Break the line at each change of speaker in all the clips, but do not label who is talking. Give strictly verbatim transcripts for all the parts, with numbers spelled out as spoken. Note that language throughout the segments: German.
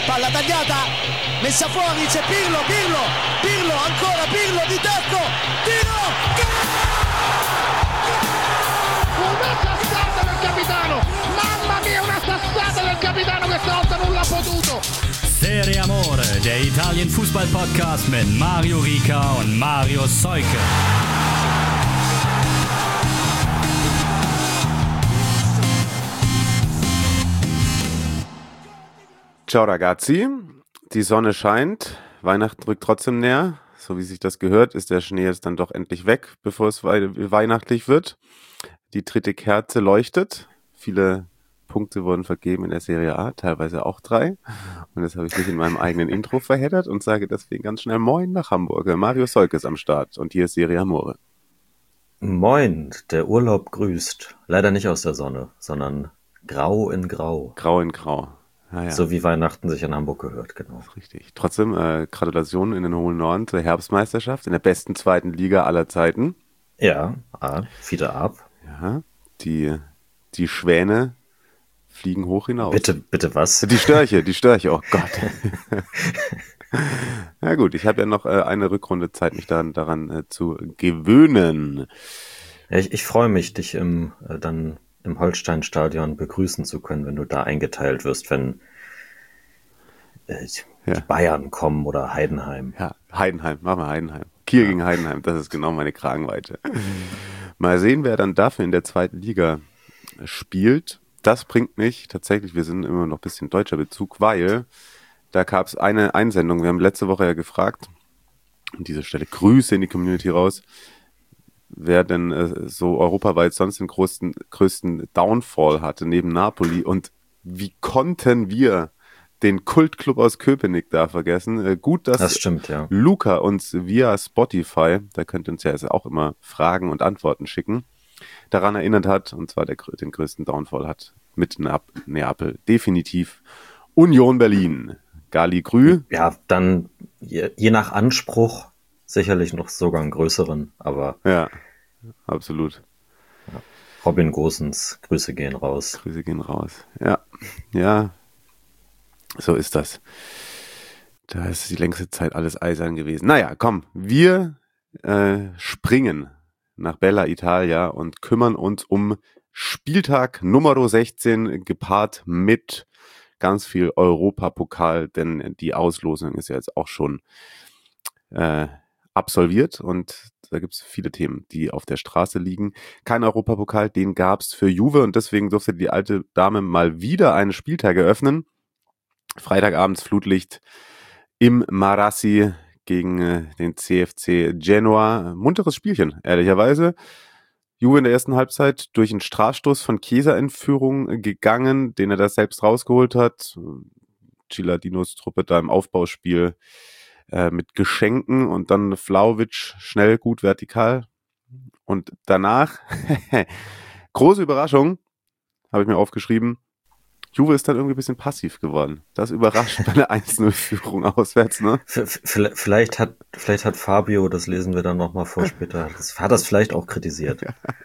palla tagliata, messa fuori, c'è Pirlo, Pirlo, Pirlo, ancora Pirlo di tacco, tiro,
una sassata del capitano, mamma mia, una sassata del capitano, questa volta non l'ha potuto.
Serie Amore, der Italien-Fußball-Podcast mit Mario Rica und Mario Seuke.
Ciao ragazzi, die Sonne scheint, Weihnachten rückt trotzdem näher, so wie sich das gehört, ist der Schnee jetzt dann doch endlich weg, bevor es wei- weihnachtlich wird. Die dritte Kerze leuchtet, viele Punkte wurden vergeben in der Serie A, teilweise auch drei. Und das habe ich mich in meinem eigenen Intro verheddert und sage deswegen ganz schnell Moin nach Hamburg. Mario Seuke ist am Start und hier ist Serie Amore.
Moin, der Urlaub grüßt. Leider nicht aus der Sonne, sondern grau in grau.
Grau in grau. Ah, ja.
So wie Weihnachten sich in Hamburg gehört, genau.
Das ist richtig. Trotzdem, äh, Gratulation in den hohen Norden zur Herbstmeisterschaft in der besten zweiten Liga aller Zeiten.
Ja, ah, wieder ab.
Ja, die, die Schwäne fliegen hoch hinaus.
Bitte, bitte was?
Die Störche, die Störche, oh Gott. Na gut, ich habe ja noch äh, eine Rückrunde Zeit, mich daran, daran äh, zu gewöhnen.
Ja, ich, ich freue mich, dich im, äh, dann im Holsteinstadion begrüßen zu können, wenn du da eingeteilt wirst, wenn äh,
Ja.
die Bayern kommen oder Heidenheim.
Ja, Heidenheim, machen wir Heidenheim. Kiel ja. gegen Heidenheim, das ist genau meine Kragenweite. Mal sehen, wer dann dafür in der zweiten Liga spielt. Das bringt mich tatsächlich, wir sind immer noch ein bisschen deutscher Bezug, weil da gab es eine Einsendung, wir haben letzte Woche ja gefragt, an dieser Stelle Grüße in die Community raus, wer denn äh, so europaweit sonst den größten, größten Downfall hatte neben Napoli und wie konnten wir den Kultclub aus Köpenick da vergessen. Äh, gut, dass
Das stimmt, ja.
Luca uns via Spotify, da könnt ihr uns ja also auch immer Fragen und Antworten schicken, daran erinnert hat, und zwar der, den größten Downfall hat mit Neap- Neapel definitiv Union Berlin. Gali Grü.
Ja, dann je, je nach Anspruch sicherlich noch sogar einen größeren, aber
Ja, absolut.
Robin Gosens, Grüße gehen raus.
Grüße gehen raus. Ja, ja, so ist das. Da ist die längste Zeit alles eisern gewesen. Naja, komm, wir äh, springen nach Bella Italia und kümmern uns um Spieltag Nummer sechzehn, gepaart mit ganz viel Europapokal, denn die Auslosung ist ja jetzt auch schon äh, absolviert und da gibt es viele Themen, die auf der Straße liegen. Kein Europapokal, den gab es für Juve und deswegen durfte die alte Dame mal wieder einen Spieltag eröffnen. Freitagabends Flutlicht im Marassi gegen äh, den C F C Genoa. Munteres Spielchen, ehrlicherweise. Juve in der ersten Halbzeit durch einen Strafstoß von Chiesa in Führung gegangen, den er da selbst rausgeholt hat. Gilardinos Truppe da im Aufbauspiel äh, mit Geschenken und dann Vlahovic schnell, gut, vertikal. Und danach, große Überraschung, habe ich mir aufgeschrieben, Juve ist dann irgendwie ein bisschen passiv geworden. Das überrascht bei einer eins null Führung auswärts, ne?
V- v- Vielleicht hat, vielleicht hat Fabio, das lesen wir dann nochmal vor später, das, hat das vielleicht auch kritisiert.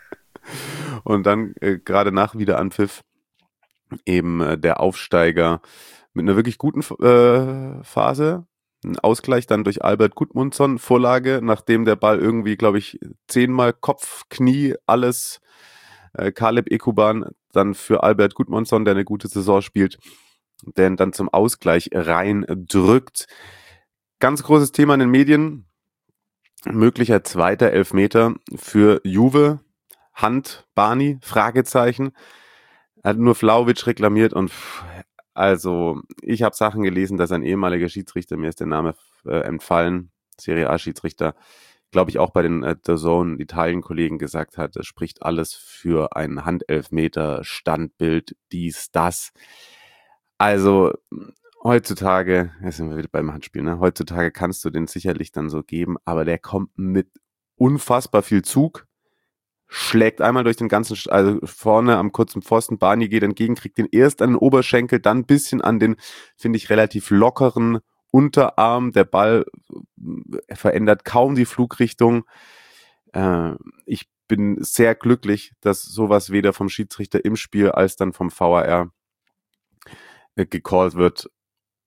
Und dann äh, gerade nach Wiederanpfiff eben äh, der Aufsteiger mit einer wirklich guten äh, Phase. Ein Ausgleich dann durch Albert Gudmundsson, Vorlage, nachdem der Ball irgendwie, glaube ich, zehnmal Kopf, Knie, alles äh, Kaleb Ekuban dann für Albert Gudmundsson, der eine gute Saison spielt, der ihn dann zum Ausgleich rein drückt. Ganz großes Thema in den Medien. Möglicher zweiter Elfmeter für Juve. Hand, Barney, Fragezeichen. Hat nur Vlahovic reklamiert und pff, also ich habe Sachen gelesen, dass ein ehemaliger Schiedsrichter, mir ist der Name äh, entfallen, Serie A-Schiedsrichter, glaube ich auch bei den äh, D A Z N Italien-Kollegen gesagt hat, es spricht alles für einen Handelfmeter, Standbild, dies, das. Also heutzutage, jetzt sind wir wieder beim Handspiel, ne? Heutzutage kannst du den sicherlich dann so geben, aber der kommt mit unfassbar viel Zug, schlägt einmal durch den ganzen, also vorne am kurzen Pfosten, Barney geht entgegen, kriegt den erst an den Oberschenkel, dann ein bisschen an den, finde ich, relativ lockeren Unterarm. Der Ball verändert kaum die Flugrichtung. Äh, ich bin sehr glücklich, dass sowas weder vom Schiedsrichter im Spiel als dann vom V A R äh, gecallt wird.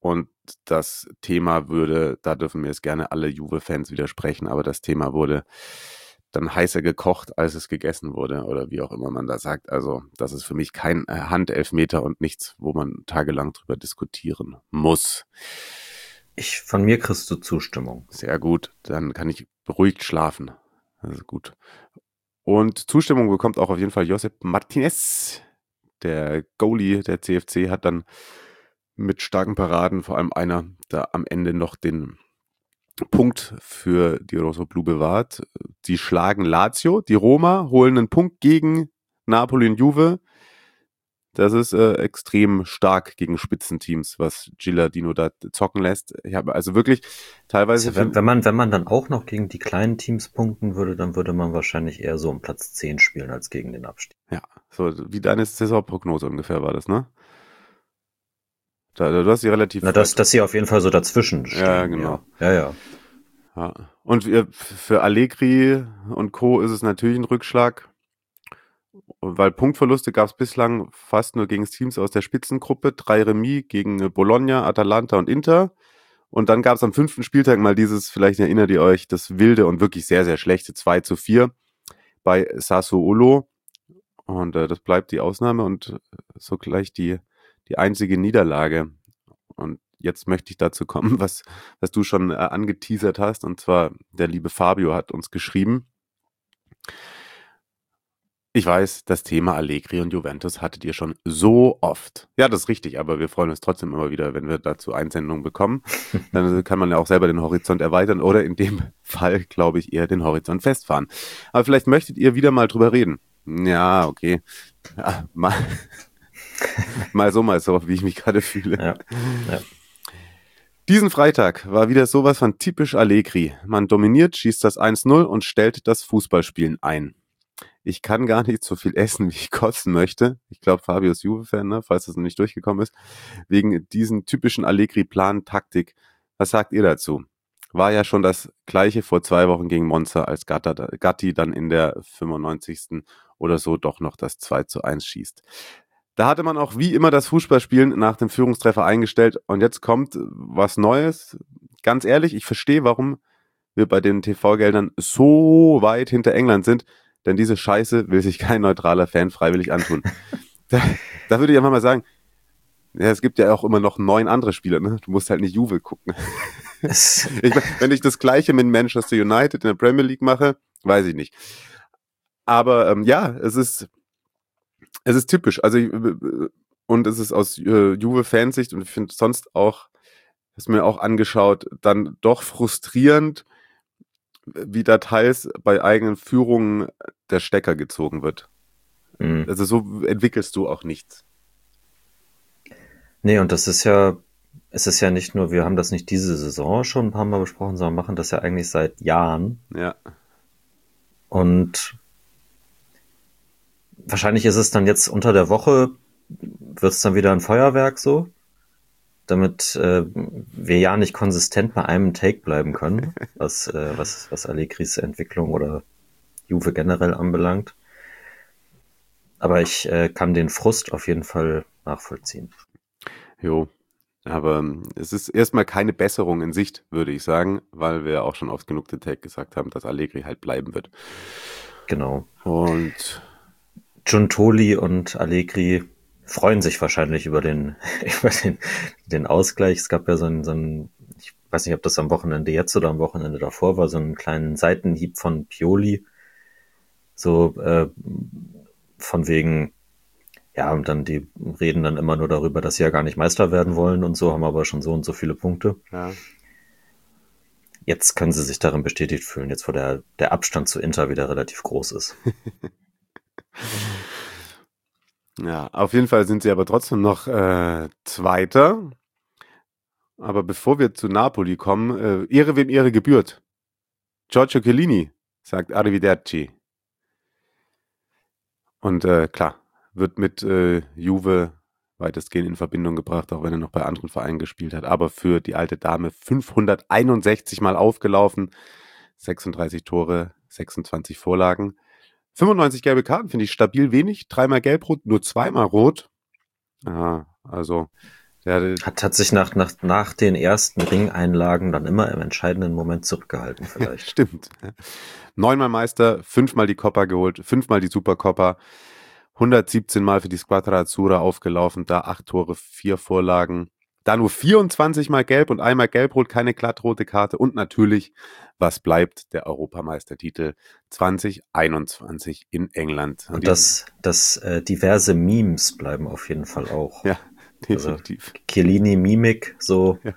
Und das Thema würde, da dürfen mir jetzt gerne alle Juve-Fans widersprechen, aber das Thema wurde dann heißer gekocht, als es gegessen wurde oder wie auch immer man da sagt. Also das ist für mich kein Handelfmeter und nichts, wo man tagelang drüber diskutieren muss.
Ich, von mir kriegst du Zustimmung.
Sehr gut, dann kann ich beruhigt schlafen. Das ist gut. Und Zustimmung bekommt auch auf jeden Fall Josep Martinez. Der Goalie der C F C hat dann mit starken Paraden, vor allem einer, da am Ende noch den Punkt für die Rossoblu bewahrt. Sie schlagen Lazio, die Roma holen einen Punkt gegen Napoli und Juve. Das ist äh, extrem stark gegen Spitzenteams, was Gilardino da zocken lässt. Ich habe also wirklich teilweise...
Also wenn, wenn man wenn man dann auch noch gegen die kleinen Teams punkten würde, dann würde man wahrscheinlich eher so um Platz zehn spielen als gegen den Abstieg.
Ja, so wie deine Saisonprognose ungefähr war das, ne? Da, du hast sie relativ...
Na, dass, dass sie auf jeden Fall so dazwischen stehen.
Ja, genau.
Ja, ja. ja.
Ja. Und für Allegri und Co. ist es natürlich ein Rückschlag, weil Punktverluste gab es bislang fast nur gegen Teams aus der Spitzengruppe. Drei Remis gegen Bologna, Atalanta und Inter. Und dann gab es am fünften Spieltag mal dieses, vielleicht erinnert ihr euch, das wilde und wirklich sehr, sehr schlechte zwei zu vier bei Sassuolo. Und äh, das bleibt die Ausnahme und sogleich die, die einzige Niederlage. Und jetzt möchte ich dazu kommen, was, was du schon äh, angeteasert hast. Und zwar der liebe Fabio hat uns geschrieben. Ich weiß, das Thema Allegri und Juventus hattet ihr schon so oft. Ja, das ist richtig, aber wir freuen uns trotzdem immer wieder, wenn wir dazu Einsendungen bekommen. Dann kann man ja auch selber den Horizont erweitern oder in dem Fall, glaube ich, eher den Horizont festfahren. Aber vielleicht möchtet ihr wieder mal drüber reden. Ja, okay. Ja, mal, mal so, mal so, wie ich mich gerade fühle.
Ja, ja.
Diesen Freitag war wieder sowas von typisch Allegri. Man dominiert, schießt das eins null und stellt das Fußballspielen ein. Ich kann gar nicht so viel essen, wie ich kosten möchte. Ich glaube, Fabio ist Juve-Fan, ne? Falls das noch nicht durchgekommen ist. Wegen diesen typischen Allegri-Plan-Taktik. Was sagt ihr dazu? War ja schon das Gleiche vor zwei Wochen gegen Monza, als Gatti dann in der fünfundneunzigsten oder so doch noch das zwei zu eins schießt. Da hatte man auch wie immer das Fußballspielen nach dem Führungstreffer eingestellt. Und jetzt kommt was Neues. Ganz ehrlich, ich verstehe, warum wir bei den T V-Geldern so weit hinter England sind. Denn diese Scheiße will sich kein neutraler Fan freiwillig antun. da, da würde ich einfach mal sagen, ja, es gibt ja auch immer noch neun andere Spieler, ne? Du musst halt nicht Juve gucken. ich mein, wenn ich das Gleiche mit Manchester United in der Premier League mache, weiß ich nicht. Aber ähm, ja, es ist es ist typisch. Also und es ist aus äh, Juve-Fansicht und ich finde sonst auch, das mir auch angeschaut, dann doch frustrierend, wie da teils bei eigenen Führungen der Stecker gezogen wird. Mhm. Also so entwickelst du auch nichts.
Nee, und das ist ja, es ist ja nicht nur, wir haben das nicht diese Saison schon ein paar Mal besprochen, sondern machen das ja eigentlich seit Jahren.
Ja.
Und wahrscheinlich ist es dann jetzt unter der Woche, wird es dann wieder ein Feuerwerk so, damit äh, wir ja nicht konsistent bei einem Take bleiben können, was, äh, was, was Allegris Entwicklung oder Juve generell anbelangt. Aber ich äh, kann den Frust auf jeden Fall nachvollziehen.
Jo, aber es ist erstmal keine Besserung in Sicht, würde ich sagen, weil wir auch schon oft genug den Take gesagt haben, dass Allegri halt bleiben wird.
Genau.
Und
Giuntoli und Allegri freuen sich wahrscheinlich über den, über den, den Ausgleich. Es gab ja so einen, so einen, ich weiß nicht, ob das am Wochenende jetzt oder am Wochenende davor war, so einen kleinen Seitenhieb von Pioli. So, äh, von wegen, ja, und dann die reden dann immer nur darüber, dass sie ja gar nicht Meister werden wollen und so, haben aber schon so und so viele Punkte.
Ja.
Jetzt können sie sich darin bestätigt fühlen, jetzt wo der, der Abstand zu Inter wieder relativ groß ist.
Ja, auf jeden Fall sind sie aber trotzdem noch äh, Zweiter. Aber bevor wir zu Napoli kommen, äh, Ehre wem Ehre gebührt. Giorgio Chiellini sagt Arrivederci. Und äh, klar, wird mit äh, Juve weitestgehend in Verbindung gebracht, auch wenn er noch bei anderen Vereinen gespielt hat. Aber für die alte Dame fünfhunderteinundsechzig Mal aufgelaufen, sechsunddreißig Tore, sechsundzwanzig Vorlagen. fünfundneunzig gelbe Karten, finde ich stabil wenig. Dreimal gelb-rot, nur zweimal rot. Ja, also Der
Hat, hat sich nach, nach, nach den ersten Ringeinlagen dann immer im entscheidenden Moment zurückgehalten, vielleicht.
Stimmt. Neunmal Meister, fünfmal die Coppa geholt, fünfmal die Supercoppa, hundertsiebzehn Mal für die Squadra Azzurra aufgelaufen, da acht Tore, vier Vorlagen, da nur vierundzwanzig Mal gelb und einmal gelb-rot, keine glattrote Karte und natürlich, was bleibt, der Europameistertitel zwanzig einundzwanzig in England.
Und das, das äh, diverse Memes bleiben auf jeden Fall auch.
Ja, definitiv.
Also Chiellini-Mimik, so
Ja.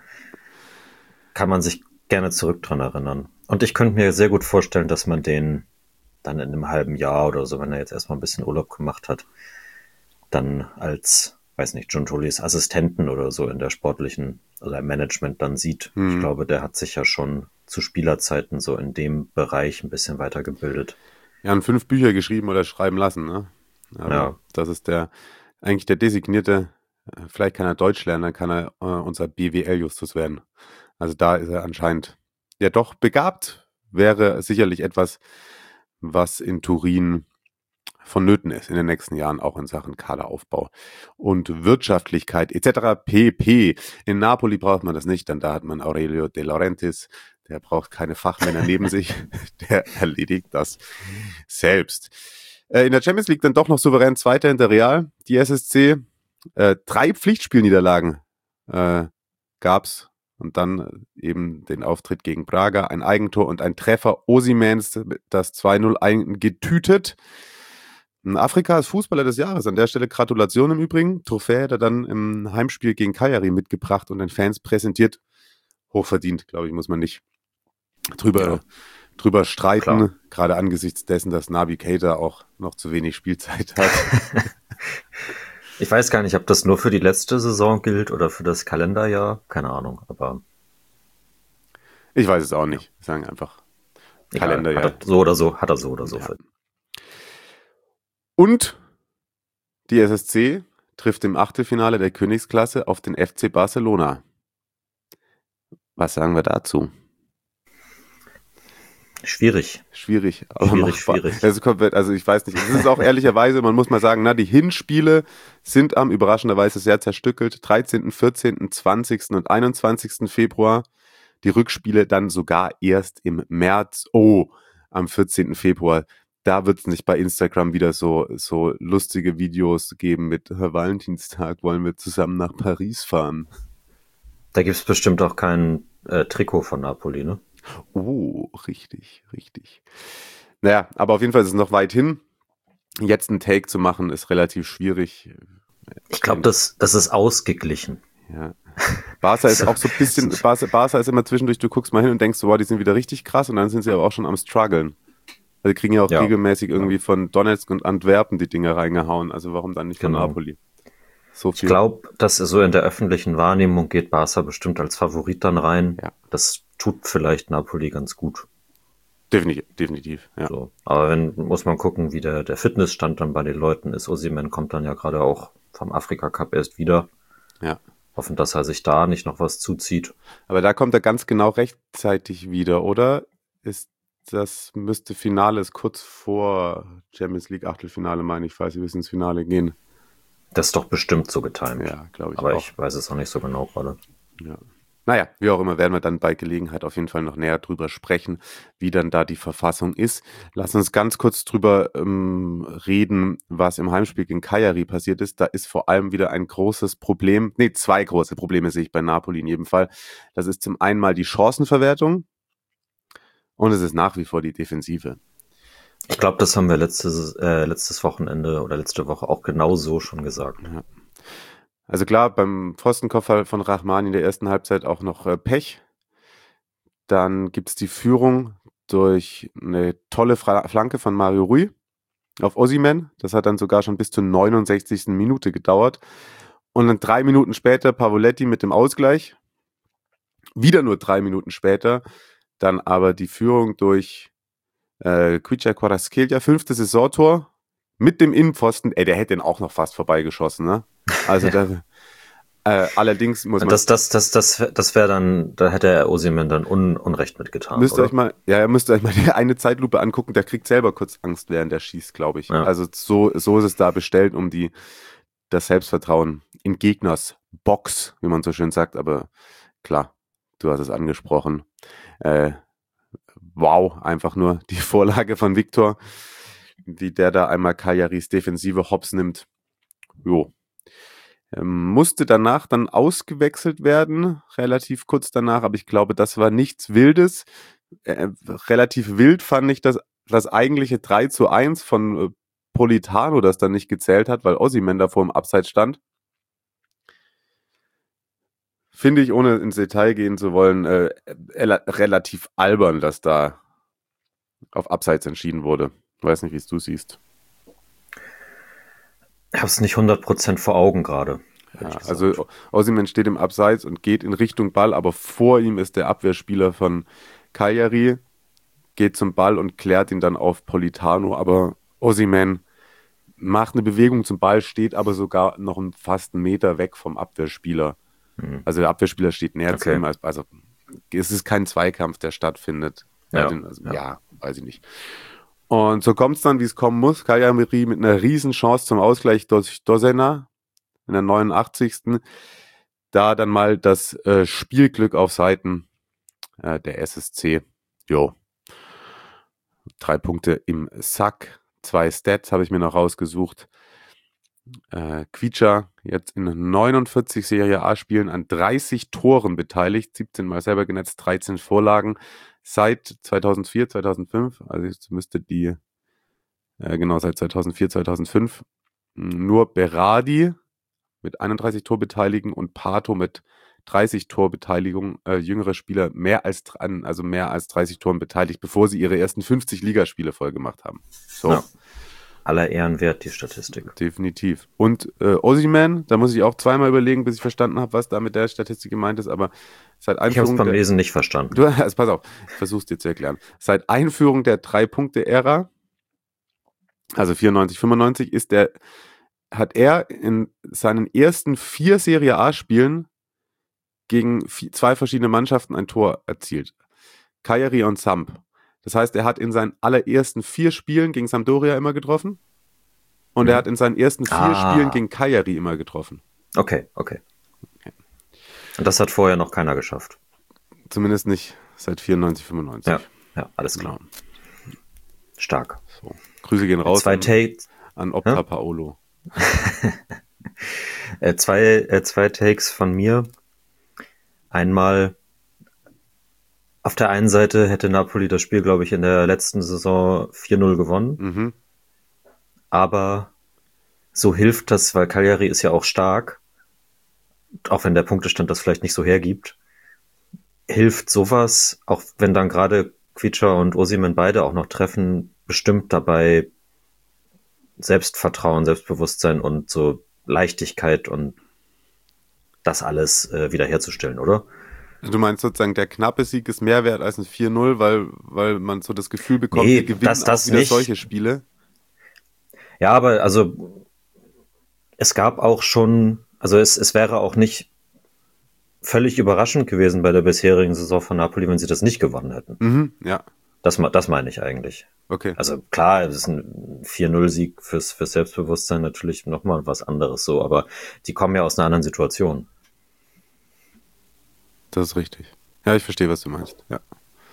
kann man sich gerne zurück dran erinnern. Und ich könnte mir sehr gut vorstellen, dass man den dann in einem halben Jahr oder so, wenn er jetzt erstmal ein bisschen Urlaub gemacht hat, dann als, weiß nicht, Giuntolis Assistenten oder so in der sportlichen oder im Management dann sieht.
Mhm.
Ich glaube, der hat sich ja schon zu Spielerzeiten so in dem Bereich ein bisschen weitergebildet.
Ja, und fünf Bücher geschrieben oder schreiben lassen, ne? Aber
Ja.
das ist der, eigentlich der designierte, äh, vielleicht kann er Deutsch lernen, dann kann er äh, unser B W L-Justus werden. Also da ist er anscheinend ja doch begabt, wäre sicherlich etwas, was in Turin vonnöten ist in den nächsten Jahren, auch in Sachen Kaderaufbau und Wirtschaftlichkeit et cetera pp. In Napoli braucht man das nicht, denn da hat man Aurelio De Laurentiis, der braucht keine Fachmänner neben sich, der erledigt das selbst. Äh, in der Champions League dann doch noch souverän Zweiter hinter Real, die S S C. Äh, drei Pflichtspielniederlagen äh, gab's und dann eben den Auftritt gegen Braga, ein Eigentor und ein Treffer Osimhens, das zwei null eingetütet. Afrika ist Fußballer des Jahres. An der Stelle Gratulation im Übrigen. Trophäe hat er dann im Heimspiel gegen Cagliari mitgebracht und den Fans präsentiert. Hochverdient, glaube ich, muss man nicht drüber,
Ja.
drüber streiten.
Klar.
Gerade angesichts dessen, dass Naby Keita auch noch zu wenig Spielzeit hat.
Ich weiß gar nicht, ob das nur für die letzte Saison gilt oder für das Kalenderjahr. Keine Ahnung, aber
Ich weiß es auch nicht. Wir sagen einfach
egal.
Kalenderjahr.
Hat er so oder so, hat er so oder so.
Ja. Und die S S C trifft im Achtelfinale der Königsklasse auf den F C Barcelona. Was sagen wir dazu?
Schwierig.
Schwierig, aber
Schwierig,
machbar.
schwierig.
Also, komplett, also ich weiß nicht, es ist auch ehrlicherweise, man muss mal sagen, na, die Hinspiele sind am überraschenderweise sehr zerstückelt. dreizehnten, vierzehnten, zwanzigsten und einundzwanzigsten Februar. Die Rückspiele dann sogar erst im März. Oh, am vierzehnten Februar. Da wird es nicht bei Instagram wieder so, so lustige Videos geben mit äh, Valentinstag, wollen wir zusammen nach Paris fahren.
Da gibt's bestimmt auch kein äh, Trikot von Napoli, ne?
Oh, richtig, richtig. Naja, aber auf jeden Fall ist es noch weit hin. Jetzt einen Take zu machen, ist relativ schwierig.
Ich glaube, das, das ist ausgeglichen.
Ja. Barca ist auch so ein bisschen, Barca, Barca ist immer zwischendurch, du guckst mal hin und denkst so, wow, die sind wieder richtig krass und dann sind sie aber auch schon am struggeln. Also die kriegen ja auch
Ja.
regelmäßig irgendwie von Donetsk und Antwerpen die Dinger reingehauen. Also warum dann nicht von
Genau.
Napoli? So
Ich
viel.
glaube, dass so in der öffentlichen Wahrnehmung geht Barca bestimmt als Favorit dann rein.
Ja.
Das tut vielleicht Napoli ganz gut.
Definitiv, definitiv, ja.
So. Aber wenn, muss man gucken, wie der, der Fitnessstand dann bei den Leuten ist. Osimhen kommt dann ja gerade auch vom Afrika Cup erst wieder.
Ja.
Hoffen, dass er sich da nicht noch was zuzieht.
Aber da kommt er ganz genau rechtzeitig wieder, oder? Ist das müsste Finale ist kurz vor Champions League Achtelfinale, meine ich, falls sie bis ins Finale gehen.
Das ist doch bestimmt so getimt.
Ja, glaube ich
Aber
auch.
ich weiß es auch nicht so genau gerade.
Ja. Naja, wie auch immer, werden wir dann bei Gelegenheit auf jeden Fall noch näher drüber sprechen, wie dann da die Verfassung ist. Lass uns ganz kurz drüber ähm, reden, was im Heimspiel gegen Cagliari passiert ist. Da ist vor allem wieder ein großes Problem, nee, zwei große Probleme sehe ich bei Napoli in jedem Fall. Das ist zum einen mal die Chancenverwertung und es ist nach wie vor die Defensive.
Ich glaube, das haben wir letztes, äh, letztes Wochenende oder letzte Woche auch genau so schon gesagt.
Ja. Also klar, beim Pfostenkopf von Rahmani in der ersten Halbzeit auch noch äh, Pech. Dann gibt es die Führung durch eine tolle Fra- Flanke von Mario Rui auf Osimhen. Das hat dann sogar schon bis zur neunundsechzigsten Minute gedauert. Und dann drei Minuten später Pavoletti mit dem Ausgleich. Wieder nur drei Minuten später. Dann aber die Führung durch äh, Kvicha Kvaratskhelia, fünfte Saisontor mit dem Innenpfosten. Ey, der hätte den auch noch fast vorbeigeschossen, ne? Also da, äh, allerdings muss man...
Das, das, das, das, das wäre dann, da hätte er Osimhen dann un, Unrecht mitgetan.
Müsst ihr
oder?
euch mal, ja, ihr müsst euch mal die eine Zeitlupe angucken, der kriegt selber kurz Angst, während er schießt, glaube ich.
Ja.
Also so, so ist es da bestellt, um die, das Selbstvertrauen in Gegners Box, wie man so schön sagt, aber klar, du hast es angesprochen. Äh, wow, einfach nur die Vorlage von Victor, wie der da einmal Cagliaris Defensive hops nimmt. Jo. Ähm, musste danach dann ausgewechselt werden, relativ kurz danach, aber ich glaube, das war nichts Wildes. Äh, relativ wild fand ich das, das eigentliche drei zu eins von äh, Politano, das dann nicht gezählt hat, weil Osimhen davor im Abseits stand. Finde ich, ohne ins Detail gehen zu wollen, äh, relativ albern, dass da auf Abseits entschieden wurde. Ich weiß nicht, wie es du siehst.
Ich habe es nicht hundert Prozent vor Augen gerade.
Ja, also Osimhen steht im Abseits und geht in Richtung Ball, aber vor ihm ist der Abwehrspieler von Cagliari, geht zum Ball und klärt ihn dann auf Politano, aber Osimhen macht eine Bewegung zum Ball, steht aber sogar noch einen, fast einen Meter weg vom Abwehrspieler. Mhm. Also der Abwehrspieler steht näher okay. zu ihm, als, also es ist kein Zweikampf, der stattfindet. Ja, den, also, ja. ja, weiß ich nicht. Und so kommt es dann, wie es kommen muss. Cagliari mit einer riesen Chance zum Ausgleich durch Dossena in der neunundachtzigsten Da dann mal das äh, Spielglück auf Seiten äh, der S S C. Jo. Drei Punkte im Sack. Zwei Stats habe ich mir noch rausgesucht. Äh, Quicha jetzt in neunundvierzig Serie A-Spielen an dreißig Toren beteiligt, siebzehn Mal selber genetzt, dreizehn Vorlagen. Seit zweitausendvier, zweitausendfünf, also jetzt müsste die, äh, genau, seit zweitausendvier, zweitausendfünf, nur Berardi mit einunddreißig Torbeteiligung und Pato mit dreißig Torbeteiligung, äh, jüngere Spieler mehr als, also mehr als dreißig Toren beteiligt, bevor sie ihre ersten fünfzig Ligaspiele voll gemacht haben. So.
Ja. Aller Ehren wert, die Statistik.
Definitiv. Und äh, Osimhen, da muss ich auch zweimal überlegen, bis ich verstanden habe, was da mit der Statistik gemeint ist, aber seit Einführung...
Ich habe es beim der, Lesen nicht verstanden.
Du, also pass auf, ich versuche es dir zu erklären. Seit Einführung der Drei-Punkte-Ära, also vierundneunzig, fünfundneunzig, ist der, hat er in seinen ersten vier Serie A-Spielen gegen vier, zwei verschiedene Mannschaften ein Tor erzielt. Cagliari und Samp. Das heißt, er hat in seinen allerersten vier Spielen gegen Sampdoria immer getroffen und mhm. er hat in seinen ersten vier ah. Spielen gegen Cagliari immer getroffen.
Okay, okay, okay. Und das hat vorher noch keiner geschafft?
Zumindest nicht seit vierundneunzig, fünfundneunzig.
Ja, ja, alles klar. Genau. Stark.
So. Grüße gehen raus
zwei
an,
Takes.
an Opta ja? Paolo.
äh, zwei, äh, zwei Takes von mir. Einmal... Auf der einen Seite hätte Napoli das Spiel, glaube ich, in der letzten Saison vier null gewonnen. Mhm. Aber so hilft das, weil Cagliari ist ja auch stark, auch wenn der Punktestand das vielleicht nicht so hergibt, hilft sowas, auch wenn dann gerade Quicha und Osimhen beide auch noch treffen, bestimmt dabei Selbstvertrauen, Selbstbewusstsein und so Leichtigkeit und das alles äh, wiederherzustellen, oder?
Du meinst sozusagen, der knappe Sieg ist mehr wert als ein vier null, weil, weil man so das Gefühl bekommt,
nee,
wir gewinnen
das, das
auch wieder
nicht.
solche Spiele?
Ja, aber also es gab auch schon, also es, es wäre auch nicht völlig überraschend gewesen bei der bisherigen Saison von Napoli, wenn sie das nicht gewonnen hätten.
Mhm, ja.
Das, das meine ich eigentlich.
Okay.
Also klar, es ist ein vier null Sieg fürs, fürs Selbstbewusstsein natürlich nochmal was anderes so, aber die kommen ja aus einer anderen Situation.
Das ist richtig. Ja, ich verstehe, was du meinst. Ja.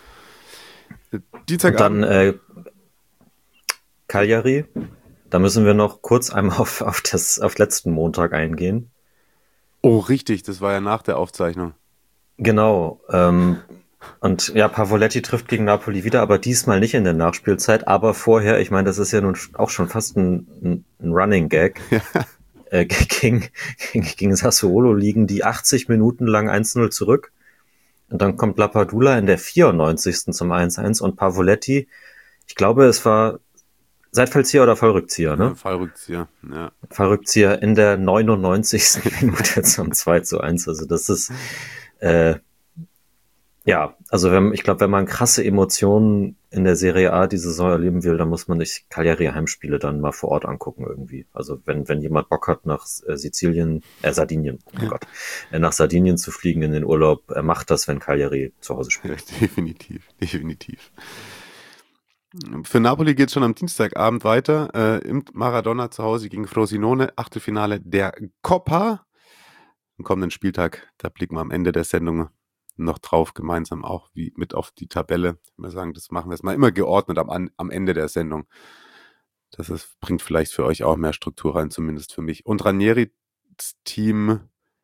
Und dann äh, Cagliari. Da müssen wir noch kurz einmal auf, auf, das, auf letzten Montag eingehen.
Oh, richtig. Das war ja nach der Aufzeichnung.
Genau. Ähm, und ja, Pavoletti trifft gegen Napoli wieder, aber diesmal nicht in der Nachspielzeit. Aber vorher, ich meine, das ist ja nun auch schon fast ein, ein Running Gag. Ja. Äh, gegen, gegen, gegen Sassuolo liegen die achtzig Minuten lang eins null zurück. Und dann kommt Lapadula in der vierundneunzigsten zum eins eins und Pavoletti, ich glaube, es war Seitfallzieher oder Fallrückzieher, ne?
Ja, Fallrückzieher, ja.
Fallrückzieher in der neunundneunzigsten Minute zum zwei zu eins. Also das ist, äh, ja, also wenn, ich glaube, wenn man krasse Emotionen in der Serie A die Saison erleben will, dann muss man sich Cagliari Heimspiele dann mal vor Ort angucken irgendwie. Also wenn wenn jemand Bock hat, nach äh, Sizilien, äh, Sardinien, oh Gott, äh, nach Sardinien zu fliegen in den Urlaub, er macht das, wenn Cagliari zu Hause spielt.
Ja, definitiv, definitiv. Für Napoli geht es schon am Dienstagabend weiter, äh, im Maradona zu Hause gegen Frosinone, Achtelfinale der Coppa. am kommenden Spieltag, da blicken wir am Ende der Sendung noch drauf, gemeinsam auch wie mit auf die Tabelle. Ich würde sagen, das machen wir jetzt mal immer geordnet am, am Ende der Sendung. Das ist, bringt vielleicht für euch auch mehr Struktur rein, zumindest für mich. Und Ranieris Team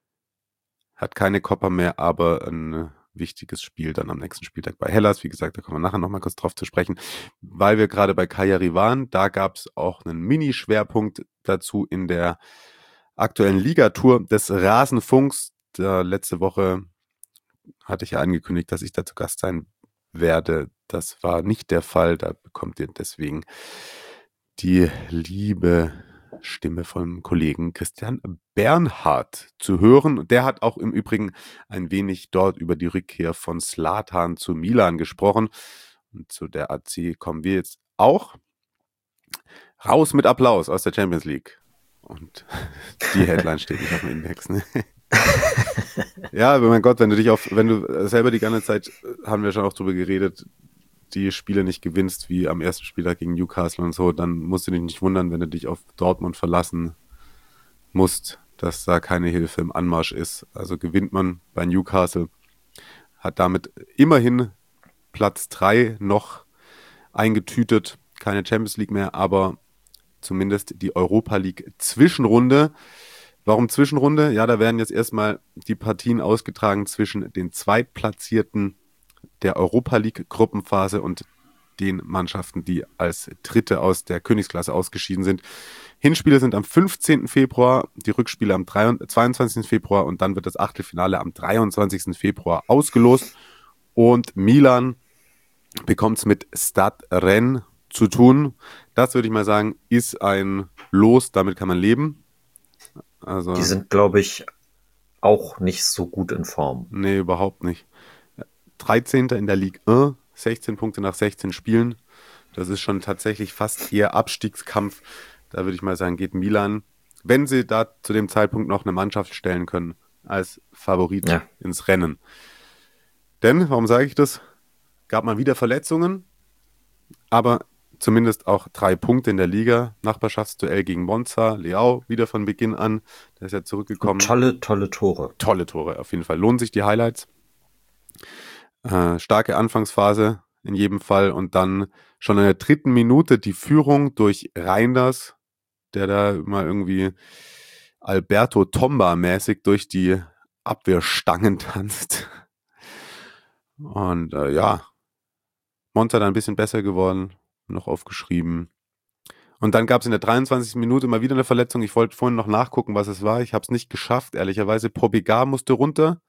hat keine Coppa mehr, aber ein wichtiges Spiel dann am nächsten Spieltag bei Hellas. Wie gesagt, da kommen wir nachher nochmal kurz drauf zu sprechen. Weil wir gerade bei Cagliari waren, da gab es auch einen Mini-Schwerpunkt dazu in der aktuellen Ligatour des Rasenfunks. Da letzte Woche hatte ich ja angekündigt, dass ich da zu Gast sein werde. Das war nicht der Fall. Da bekommt ihr deswegen die liebe Stimme vom Kollegen Christian Bernhard zu hören. Der hat auch im Übrigen ein wenig dort über die Rückkehr von Zlatan zu Milan gesprochen. Und zu der A C kommen wir jetzt auch. Raus mit Applaus aus der Champions League. Und die Headline steht nicht auf dem Index, ne? Ja, aber mein Gott, wenn du dich auf, wenn du selber die ganze Zeit, haben wir schon auch drüber geredet, die Spiele nicht gewinnst, wie am ersten Spieltag gegen Newcastle und so, dann musst du dich nicht wundern, wenn du dich auf Dortmund verlassen musst, dass da keine Hilfe im Anmarsch ist. Also gewinnt man bei Newcastle, hat damit immerhin Platz drei noch eingetütet, keine Champions League mehr, aber zumindest die Europa League Zwischenrunde. Warum Zwischenrunde? Ja, da werden jetzt erstmal die Partien ausgetragen zwischen den Zweitplatzierten der Europa League Gruppenphase und den Mannschaften, die als Dritte aus der Königsklasse ausgeschieden sind. Hinspiele sind am fünfzehnten Februar, die Rückspiele am zweiundzwanzigsten Februar und dann wird das Achtelfinale am dreiundzwanzigsten Februar ausgelost. Und Milan bekommt es mit Stade Rennes zu tun. Das würde ich mal sagen, ist ein Los, damit kann man leben. Also,
die sind, glaube ich, auch nicht so gut in Form.
Nee, überhaupt nicht. dreizehnter in der Ligue eins, sechzehn Punkte nach sechzehn Spielen. Das ist schon tatsächlich fast eher Abstiegskampf. Da würde ich mal sagen, geht Milan, wenn sie da zu dem Zeitpunkt noch eine Mannschaft stellen können, als Favorit ja. ins Rennen. Denn, warum sage ich das? Gab mal wieder Verletzungen, aber zumindest auch drei Punkte in der Liga. Nachbarschaftsduell gegen Monza, Leao wieder von Beginn an. Der ist ja zurückgekommen.
Tolle, tolle Tore.
Tolle Tore, auf jeden Fall. Lohnen sich die Highlights. Äh, starke Anfangsphase in jedem Fall und dann schon in der dritten Minute die Führung durch Reinders, der da mal irgendwie Alberto Tomba-mäßig durch die Abwehrstangen tanzt. Und äh, ja, Monza dann ein bisschen besser geworden, noch aufgeschrieben. Und dann gab es in der dreiundzwanzigsten Minute mal wieder eine Verletzung. Ich wollte vorhin noch nachgucken, was es war. Ich habe es nicht geschafft, ehrlicherweise. Pobega musste runter.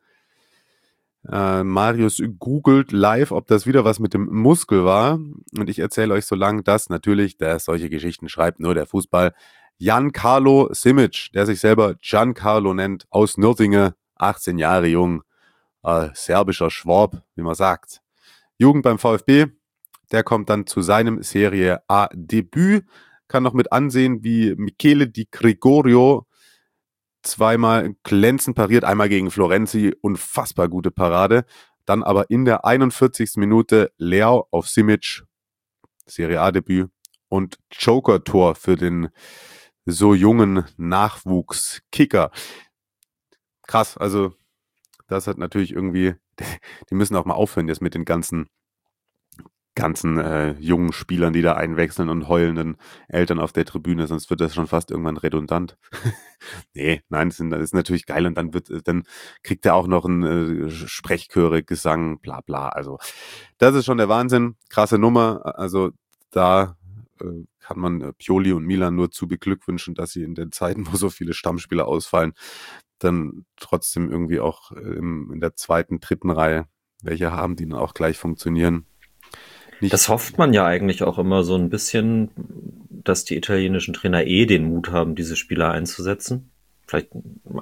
Äh, Marius googelt live, ob das wieder was mit dem Muskel war. Und ich erzähle euch so lang, dass natürlich, der solche Geschichten schreibt, nur der Fußball, Giancarlo Simic, der sich selber Giancarlo nennt, aus Nürtingen, achtzehn Jahre jung, äh, serbischer Schwab, wie man sagt. Jugend beim VfB, der kommt dann zu seinem Serie A-Debüt, kann noch mit ansehen, wie Michele Di Gregorio zweimal glänzend pariert, einmal gegen Florenzi, unfassbar gute Parade. Dann aber in der einundvierzigsten Minute Leao auf Simic, Serie A-Debüt und Joker-Tor für den so jungen Nachwuchskicker. Krass, also das hat natürlich irgendwie, die müssen auch mal aufhören jetzt mit den ganzen ganzen äh, jungen Spielern, die da einwechseln und heulenden Eltern auf der Tribüne, sonst wird das schon fast irgendwann redundant. Nee, nein, das ist natürlich geil und dann wird, dann kriegt er auch noch einen äh, Sprechchöre, Gesang, bla bla. Also das ist schon der Wahnsinn, krasse Nummer. Also da äh, kann man Pioli und Milan nur zu beglückwünschen, dass sie in den Zeiten, wo so viele Stammspieler ausfallen, dann trotzdem irgendwie auch im, in der zweiten, dritten Reihe welche haben, die dann auch gleich funktionieren. Nicht.
Das hofft man ja eigentlich auch immer so ein bisschen, dass die italienischen Trainer eh den Mut haben, diese Spieler einzusetzen. Vielleicht,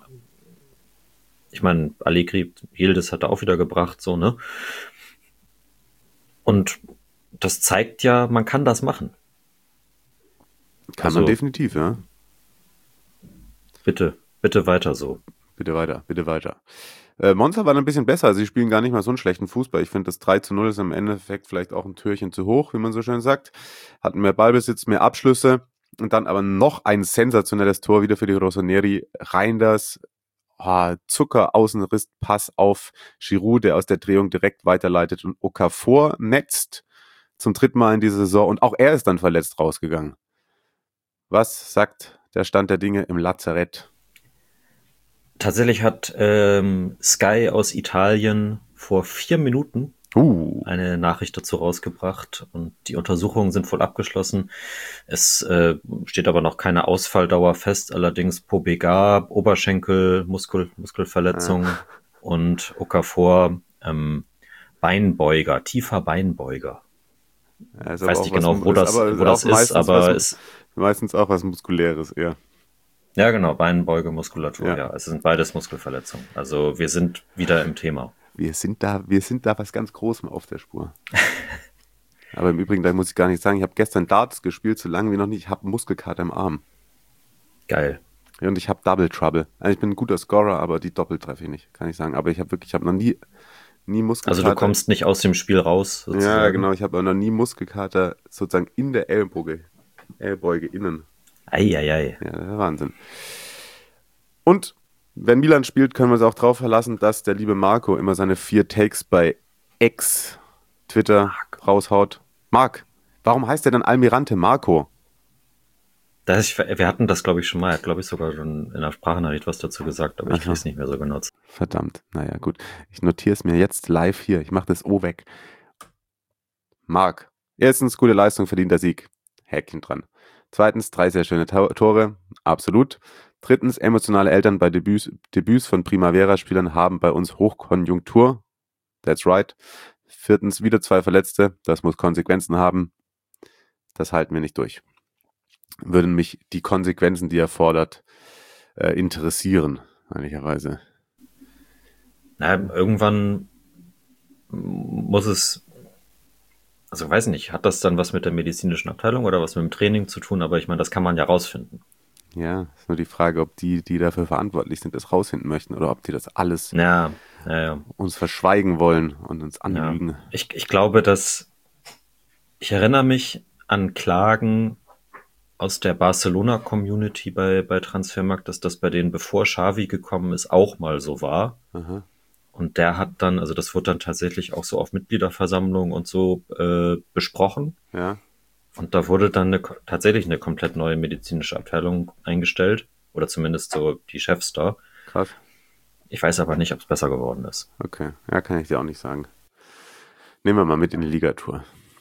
ich meine, Allegri, Yildiz hat er auch wieder gebracht, so, ne? Und das zeigt ja, man kann das machen.
Kann also, man definitiv, ja.
Bitte, bitte weiter so.
Bitte weiter, bitte weiter. Äh, Monza war ein bisschen besser, sie spielen gar nicht mal so einen schlechten Fußball. Ich finde, das drei zu null ist im Endeffekt vielleicht auch ein Türchen zu hoch, wie man so schön sagt. Hatten mehr Ballbesitz, mehr Abschlüsse und dann aber noch ein sensationelles Tor wieder für die Rossoneri. Reinders oh, Zucker Außenriss, Pass auf Giroud, der aus der Drehung direkt weiterleitet und Okafor netzt zum dritten Mal in dieser Saison und auch er ist dann verletzt rausgegangen. Was sagt der Stand der Dinge im Lazarett?
Tatsächlich hat ähm, Sky aus Italien vor vier Minuten
Uh.
eine Nachricht dazu rausgebracht und die Untersuchungen sind voll abgeschlossen. Es äh, steht aber noch keine Ausfalldauer fest, allerdings Pobega, Oberschenkel, Muskel, Muskelverletzung ah. und Okafor, ähm, Beinbeuger, tiefer Beinbeuger.
Ja,
ich weiß nicht genau, wo
ist,
das,
aber
wo das ist, aber es ist
meistens auch was Muskuläres eher.
Ja, genau, Beinbeuge, Muskulatur, ja.
ja.
Es sind beides Muskelverletzungen. Also wir sind wieder im Thema.
Wir sind da, wir sind da was ganz Großem auf der Spur. Aber im Übrigen, da muss ich gar nicht sagen, ich habe gestern Darts gespielt, so lange wie noch nicht. Ich habe Muskelkater im Arm.
Geil.
Und ich habe Double Trouble. Also ich bin ein guter Scorer, aber die Doppel treffe ich nicht, kann ich sagen. Aber ich habe wirklich, ich habe noch nie, nie Muskelkater.
Also du kommst nicht aus dem Spiel raus,
sozusagen. Ja, genau. Ich habe noch nie Muskelkater sozusagen in der Ellboge, Ellbeuge innen.
Eieiei.
Ja, das ist Wahnsinn. Und wenn Milan spielt, können wir uns auch drauf verlassen, dass der liebe Marco immer seine vier Takes bei X, Twitter, Marc. raushaut. Marc, warum heißt der dann Almirante Marco?
Das ist, wir hatten das, glaube ich, schon mal. Er hat, glaube ich, sogar schon in der Sprachnachricht was dazu gesagt, aber ich kriege es nicht mehr so genutzt.
Verdammt. Naja, gut. Ich notiere es mir jetzt live hier. Ich mache das O weg. Marc, erstens, gute Leistung, verdienter Sieg. Häkchen dran. Zweitens, drei sehr schöne Tore, absolut. Drittens, emotionale Eltern bei Debüts, Debüts von Primavera-Spielern haben bei uns Hochkonjunktur. That's right. Viertens, wieder zwei Verletzte, das muss Konsequenzen haben. Das halten wir nicht durch. Würden mich die Konsequenzen, die er fordert, äh, interessieren, ehrlicherweise.
Na, irgendwann muss es... Also weiß nicht, hat das dann was mit der medizinischen Abteilung oder was mit dem Training zu tun? Aber ich meine, das kann man ja rausfinden.
Ja, ist nur die Frage, ob die, die dafür verantwortlich sind, das rausfinden möchten oder ob die das alles
ja, ja, ja.
uns verschweigen wollen und uns anlügen.
Ja. Ich, ich glaube, dass ich erinnere mich an Klagen aus der Barcelona-Community bei, bei Transfermarkt, dass das bei denen, bevor Xavi gekommen ist, auch mal so war.
Aha.
Und der hat dann, also das wurde dann tatsächlich auch so auf Mitgliederversammlungen und so äh, besprochen.
Ja.
Und da wurde dann eine, tatsächlich eine komplett neue medizinische Abteilung eingestellt. Oder zumindest so die Chefs da.
Krass.
Ich weiß aber nicht, ob es besser geworden ist.
Okay, ja, kann ich dir auch nicht sagen. Nehmen wir mal mit in die Ligatur.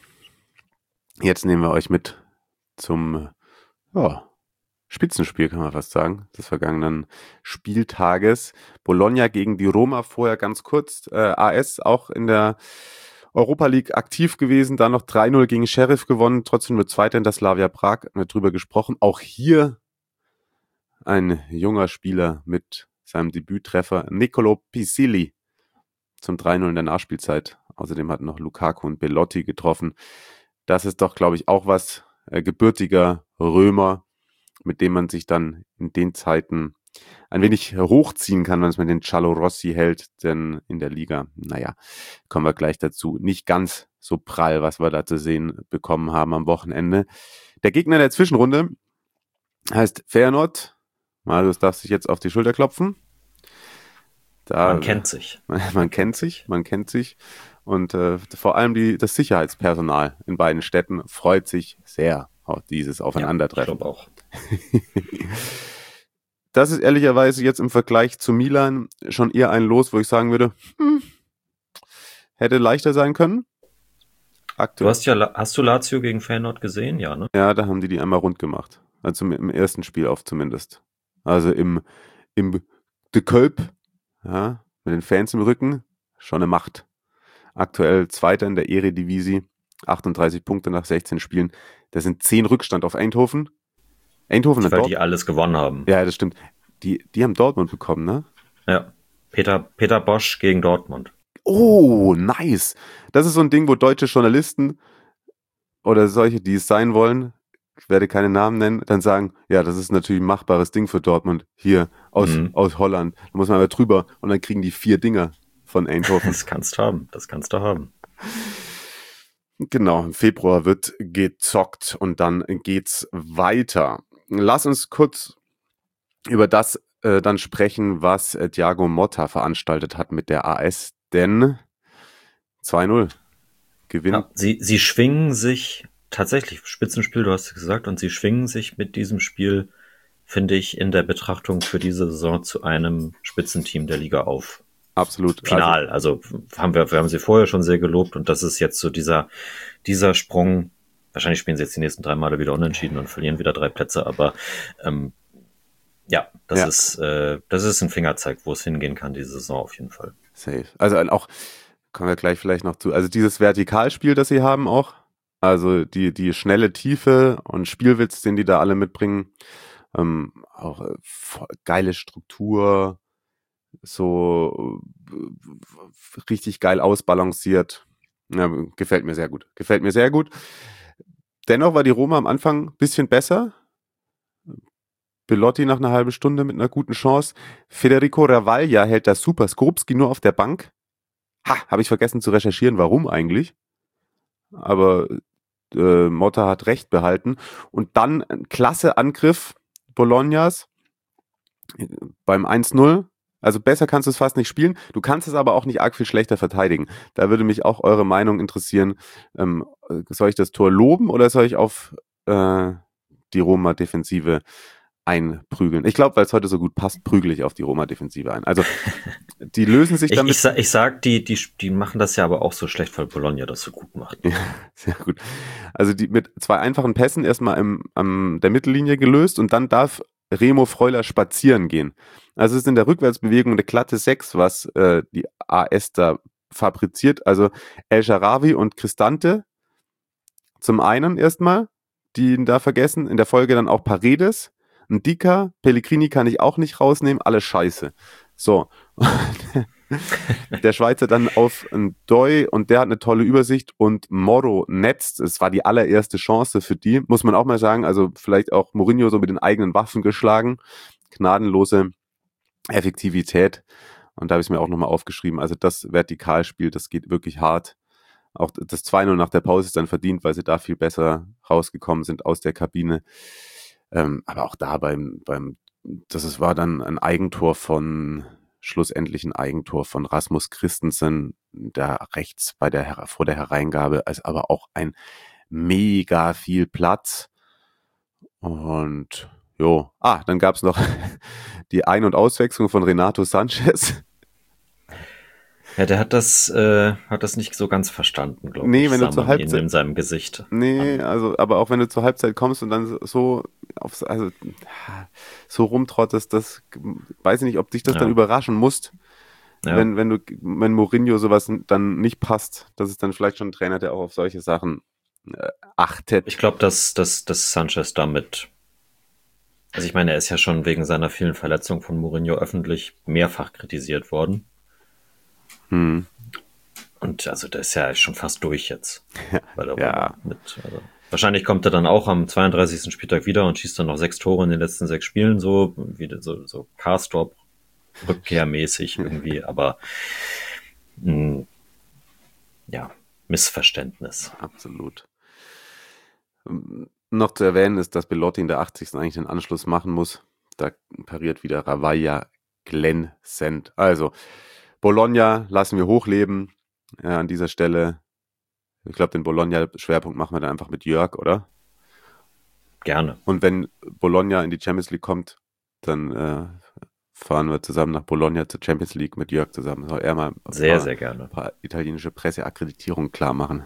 Jetzt nehmen wir euch mit zum ja, Spitzenspiel, kann man fast sagen, des vergangenen Spieltages. Bologna gegen die Roma, vorher ganz kurz. Äh, A S auch in der Europa League aktiv gewesen, dann noch drei null gegen Sheriff gewonnen, trotzdem nur Zweiter in der Slavia Prag, haben wir drüber gesprochen. Auch hier ein junger Spieler mit seinem Debüttreffer, Niccolò Pisilli, zum drei null in der Nachspielzeit. Außerdem hat noch Lukaku und Belotti getroffen. Das ist doch, glaube ich, auch was, äh, gebürtiger Römer, mit dem man sich dann in den Zeiten ein wenig hochziehen kann, wenn es mit den Giallorossi hält, denn in der Liga, naja, kommen wir gleich dazu, nicht ganz so prall, was wir da zu sehen bekommen haben am Wochenende. Der Gegner in der Zwischenrunde heißt Feyenoord. Marius darf sich jetzt auf die Schulter klopfen. Da,
man kennt sich.
Man, man kennt sich, man kennt sich. Und äh, vor allem die, das Sicherheitspersonal in beiden Städten freut sich sehr auf dieses Aufeinandertreffen.
Ja, ich glaube auch.
Das ist ehrlicherweise jetzt im Vergleich zu Milan schon eher ein Los, wo ich sagen würde, hm, hätte leichter sein können.
Aktuell. Du hast ja, hast du Lazio gegen Feyenoord gesehen? Ja, ne?
Ja, da haben die die einmal rund gemacht. Also im, im ersten Spiel auf zumindest. Also im, im De Kuip, ja, mit den Fans im Rücken, schon eine Macht. Aktuell Zweiter in der Eredivisie, achtunddreißig Punkte nach sechzehn Spielen. Das sind zehn Rückstand auf Eindhoven. Eindhoven
Weil
Dort-
die alles gewonnen haben.
Ja, das stimmt. Die, die haben Dortmund bekommen, ne?
Ja. Peter, Peter Bosch gegen Dortmund.
Oh, nice. Das ist so ein Ding, wo deutsche Journalisten oder solche, die es sein wollen, ich werde keine Namen nennen, dann sagen, ja, das ist natürlich ein machbares Ding für Dortmund. Hier, aus,
Mhm.
aus Holland. Da muss man aber drüber und dann kriegen die vier Dinger von Eindhoven.
Das kannst du haben. Das kannst du haben.
Genau, im Februar wird gezockt und dann geht's weiter. Lass uns kurz über das äh, dann sprechen, was äh, Thiago Motta veranstaltet hat mit der A S, denn zwei null Gewinn.
Ja, sie, sie schwingen sich tatsächlich, Spitzenspiel, du hast es gesagt, und sie schwingen sich mit diesem Spiel, finde ich, in der Betrachtung für diese Saison zu einem Spitzenteam der Liga auf.
Absolut.
Final. Also, also haben wir, wir haben sie vorher schon sehr gelobt und das ist jetzt so dieser, dieser Sprung. Wahrscheinlich spielen sie jetzt die nächsten drei Male wieder unentschieden und verlieren wieder drei Plätze, aber ähm, ja, das
ja.
ist äh, das ist ein Fingerzeig, wo es hingehen kann, diese Saison auf jeden Fall.
Safe. Also auch, kommen wir gleich vielleicht noch zu, also dieses Vertikalspiel, das sie haben auch, also die, die schnelle Tiefe und Spielwitz, den die da alle mitbringen, ähm, auch äh, geile Struktur, so äh, richtig geil ausbalanciert. Ja, gefällt mir sehr gut. Gefällt mir sehr gut. Dennoch war die Roma am Anfang ein bisschen besser. Belotti nach einer halben Stunde mit einer guten Chance. Federico Ravaglia hält das super. Skorupski nur auf der Bank. Ha, habe ich vergessen zu recherchieren, warum eigentlich. Aber äh, Motta hat recht behalten. Und dann ein klasse Angriff Bolognas beim eins null. Also besser kannst du es fast nicht spielen. Du kannst es aber auch nicht arg viel schlechter verteidigen. Da würde mich auch eure Meinung interessieren. Ähm, soll ich das Tor loben oder soll ich auf äh, die Roma-Defensive einprügeln? Ich glaube, weil es heute so gut passt, prügel ich auf die Roma-Defensive ein. Also die lösen sich damit...
Ich, ich, sag, ich sag, die, die, die machen das ja aber auch so schlecht, weil Bologna das so gut macht.
Ja, sehr gut. Also die mit zwei einfachen Pässen erstmal im, am der Mittellinie gelöst und dann darf Remo Freuler spazieren gehen. Also es ist in der Rückwärtsbewegung eine glatte sechs, was äh, die A S da fabriziert. Also El Shaarawy und Cristante zum einen erstmal, die ihn da vergessen. In der Folge dann auch Paredes, Ndika, Pellegrini kann ich auch nicht rausnehmen. Alles scheiße. So. Der Schweizer dann auf Ndoye und der hat eine tolle Übersicht und Moro netzt. Es war die allererste Chance für die, muss man auch mal sagen. Also vielleicht auch Mourinho so mit den eigenen Waffen geschlagen. Gnadenlose Effektivität. Und da habe ich es mir auch nochmal aufgeschrieben. Also das Vertikalspiel, das geht wirklich hart. Auch das zwei null nach der Pause ist dann verdient, weil sie da viel besser rausgekommen sind aus der Kabine. Ähm, aber auch da beim, beim, das ist, war dann ein Eigentor von, schlussendlich ein Eigentor von Rasmus Christensen, da rechts bei der, vor der Hereingabe, also aber auch ein mega viel Platz. Und jo, ah, dann gab es noch die Ein- und Auswechslung von Renato Sanchez.
Ja, der hat das, äh, hat das nicht so ganz verstanden, glaube
nee,
ich.
Wenn du zur Halbzeit,
in seinem Gesicht.
Nee, also, aber auch wenn du zur Halbzeit kommst und dann so aufs, also, so rumtrottest, das, weiß ich nicht, ob dich das ja. dann überraschen muss, ja. wenn, wenn du, wenn Mourinho sowas dann nicht passt. Das ist dann vielleicht schon ein Trainer, der auch auf solche Sachen äh, achtet.
Ich glaube, dass, dass, dass Sanchez damit, also ich meine, er ist ja schon wegen seiner vielen Verletzungen von Mourinho öffentlich mehrfach kritisiert worden.
Hm.
Und also der ist ja schon fast durch jetzt.
Ja,
bei der
ja.
Mit, also wahrscheinlich kommt er dann auch am zweiunddreißigsten Spieltag wieder und schießt dann noch sechs Tore in den letzten sechs Spielen, so wie so, so Karstorp rückkehrmäßig irgendwie, aber mh, ja, Missverständnis.
Absolut. Noch zu erwähnen ist, dass Belotti in der achtzigsten eigentlich den Anschluss machen muss. Da pariert wieder Ravaglia glänzend. Also Bologna lassen wir hochleben äh, an dieser Stelle. Ich glaube, den Bologna-Schwerpunkt machen wir dann einfach mit Jörg, oder?
Gerne.
Und wenn Bologna in die Champions League kommt, dann äh, fahren wir zusammen nach Bologna zur Champions League mit Jörg zusammen. Soll er mal ein
sehr,
paar,
sehr gerne.
ein paar italienische Presseakkreditierungen klar machen.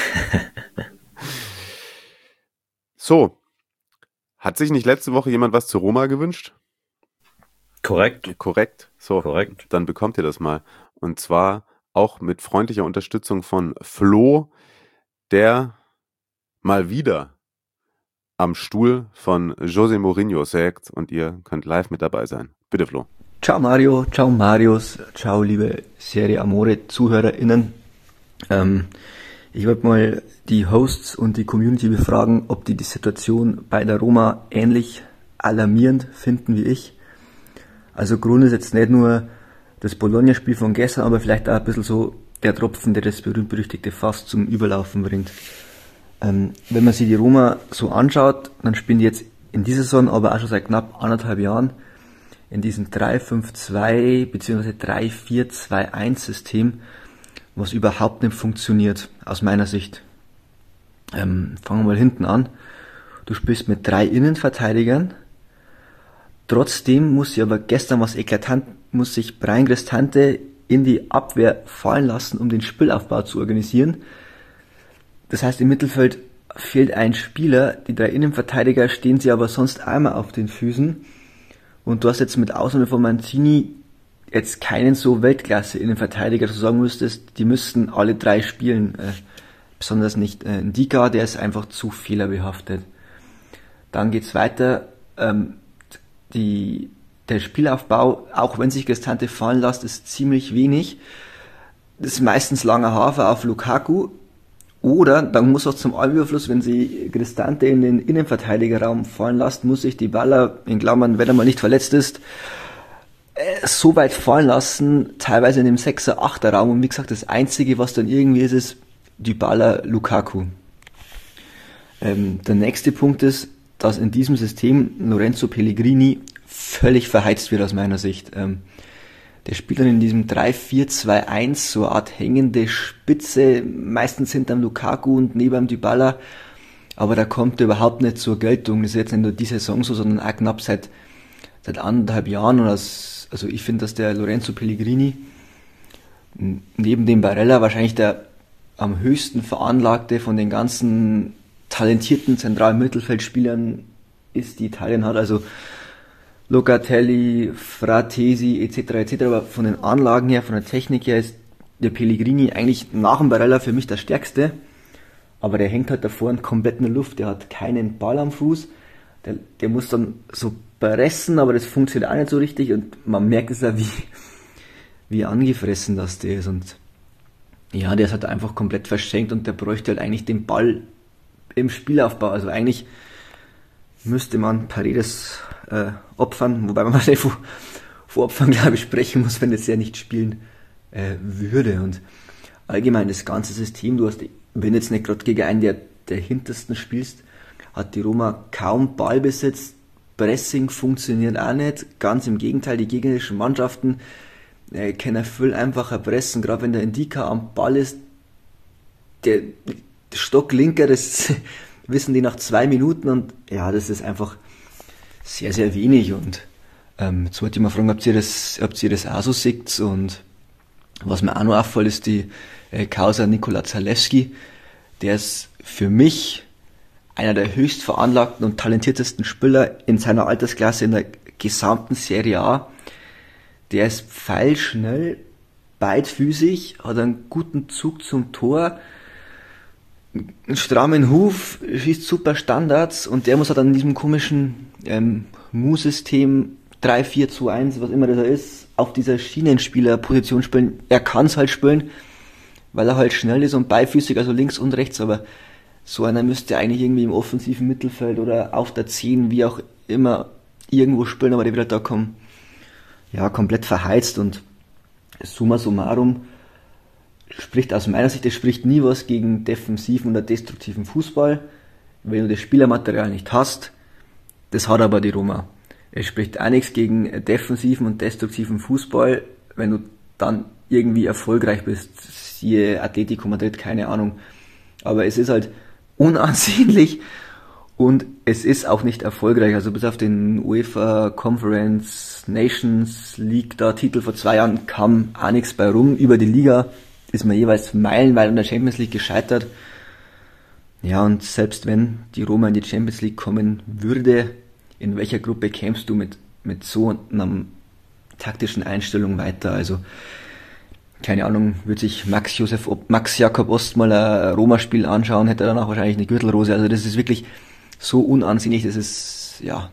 So. Hat sich nicht letzte Woche jemand was zu Roma gewünscht?
Korrekt.
Korrekt. So,
Korrekt.
Dann bekommt ihr das mal. Und zwar auch mit freundlicher Unterstützung von Flo, der mal wieder am Stuhl von José Mourinho sägt und ihr könnt live mit dabei sein. Bitte, Flo.
Ciao Mario, ciao Marius, ciao liebe Serie Amore ZuhörerInnen. Ähm, ich wollte mal die Hosts und die Community befragen, ob die die Situation bei der Roma ähnlich alarmierend finden wie ich. Also Grund ist jetzt nicht nur das Bologna-Spiel von gestern, aber vielleicht auch ein bisschen so der Tropfen, der das berühmt-berüchtigte Fass zum Überlaufen bringt. Ähm, wenn man sich die Roma so anschaut, dann spielen die jetzt in dieser Saison, aber auch schon seit knapp anderthalb Jahren in diesem drei fünf zwei bzw. drei vier zwei eins System, was überhaupt nicht funktioniert, aus meiner Sicht. Ähm, fangen wir mal hinten an. Du spielst mit drei Innenverteidigern. Trotzdem muss sich aber gestern was eklatant, muss sich Bryan Cristante in die Abwehr fallen lassen, um den Spielaufbau zu organisieren. Das heißt, im Mittelfeld fehlt ein Spieler, die drei Innenverteidiger stehen sie aber sonst einmal auf den Füßen. Und du hast jetzt mit Ausnahme von Mancini jetzt keinen so Weltklasse-Innenverteidiger, dass du sagen müsstest, die müssten alle drei spielen. Äh, besonders nicht äh, Ndika, der ist einfach zu fehlerbehaftet. Dann geht's weiter. Ähm, die, der Spielaufbau, auch wenn sich Cristante fallen lässt, ist ziemlich wenig. Das ist meistens langer Hafer auf Lukaku. Oder, dann muss auch zum Überfluss, wenn sie Cristante in den Innenverteidigerraum fallen lässt, muss sich Dybala, in Klammern, wenn er mal nicht verletzt ist, äh, so weit fallen lassen, teilweise in dem sechser achter Raum. Und wie gesagt, das Einzige, was dann irgendwie ist, ist Dybala, Lukaku. Ähm, der nächste Punkt ist, dass in diesem System Lorenzo Pellegrini völlig verheizt wird aus meiner Sicht. Ähm, der spielt dann in diesem drei vier zwei eins so eine Art hängende Spitze, meistens hinterm Lukaku und neben Dybala, aber da kommt er überhaupt nicht zur Geltung. Das ist jetzt nicht nur die Saison so, sondern auch knapp seit, seit anderthalb Jahren. Und das, also ich finde, dass der Lorenzo Pellegrini neben dem Barella wahrscheinlich der am höchsten veranlagte von den ganzen talentierten zentralen Mittelfeldspielern ist, die Italien hat, also Locatelli, Fratesi et cetera et cetera. Aber von den Anlagen her, von der Technik her ist der Pellegrini eigentlich nach dem Barella für mich der stärkste, aber der hängt halt davor komplett in der Luft, der hat keinen Ball am Fuß, der, der muss dann so pressen, aber das funktioniert auch nicht so richtig und man merkt es ja, wie, wie angefressen das der ist und ja, der ist halt einfach komplett verschenkt und der bräuchte halt eigentlich den Ball im Spielaufbau. Also eigentlich müsste man Paredes äh, opfern, wobei man mal vor, vor Opfern, glaube ich, sprechen muss, wenn das ja nicht spielen äh, würde. Und allgemein das ganze System, du hast, wenn jetzt nicht gerade gegen einen der, der hintersten spielst, hat die Roma kaum Ballbesitz, Pressing funktioniert auch nicht, ganz im Gegenteil, die gegnerischen Mannschaften äh, können viel einfacher pressen, gerade wenn der Ndika am Ball ist, der Stocklinker, das wissen die nach zwei Minuten und ja, das ist einfach sehr, sehr wenig und ähm, jetzt wollte ich mal fragen, ob ihr das, ob ihr das auch so seht und was mir auch noch auffällt, ist die äh, Causa Nikola Zalewski, der ist für mich einer der höchst veranlagten und talentiertesten Spieler in seiner Altersklasse in der gesamten Serie A. Der ist pfeilschnell, beidfüßig, hat einen guten Zug zum Tor, einen strammen Huf, schießt super Standards und der muss halt an diesem komischen ähm, Mu-System drei vier zwei eins, was immer das ist, auf dieser Schienenspieler-Position spielen. Er kann es halt spielen, weil er halt schnell ist und beifüßig, also links und rechts, aber so einer müsste eigentlich irgendwie im offensiven Mittelfeld oder auf der zehn, wie auch immer, irgendwo spielen, aber der wird halt da kommen, ja, komplett verheizt und summa summarum spricht aus meiner Sicht, es spricht nie was gegen defensiven oder destruktiven Fußball, wenn du das Spielermaterial nicht hast. Das hat aber die Roma. Es spricht auch nichts gegen defensiven und destruktiven Fußball, wenn du dann irgendwie erfolgreich bist. Siehe Atletico Madrid, keine Ahnung. Aber es ist halt unansehnlich und es ist auch nicht erfolgreich. Also bis auf den UEFA Conference Nations League da Titel vor zwei Jahren kam auch nichts bei rum. Über die Liga ist man jeweils meilenweit in der Champions League gescheitert. Ja, und selbst wenn die Roma in die Champions League kommen würde, in welcher Gruppe kämst du mit, mit so einer taktischen Einstellung weiter? Also, keine Ahnung, würde sich Max Josef, Max Jakob Ost mal ein Roma-Spiel anschauen, hätte er danach wahrscheinlich eine Gürtelrose. Also das ist wirklich so unansehnlich, das ist, ja,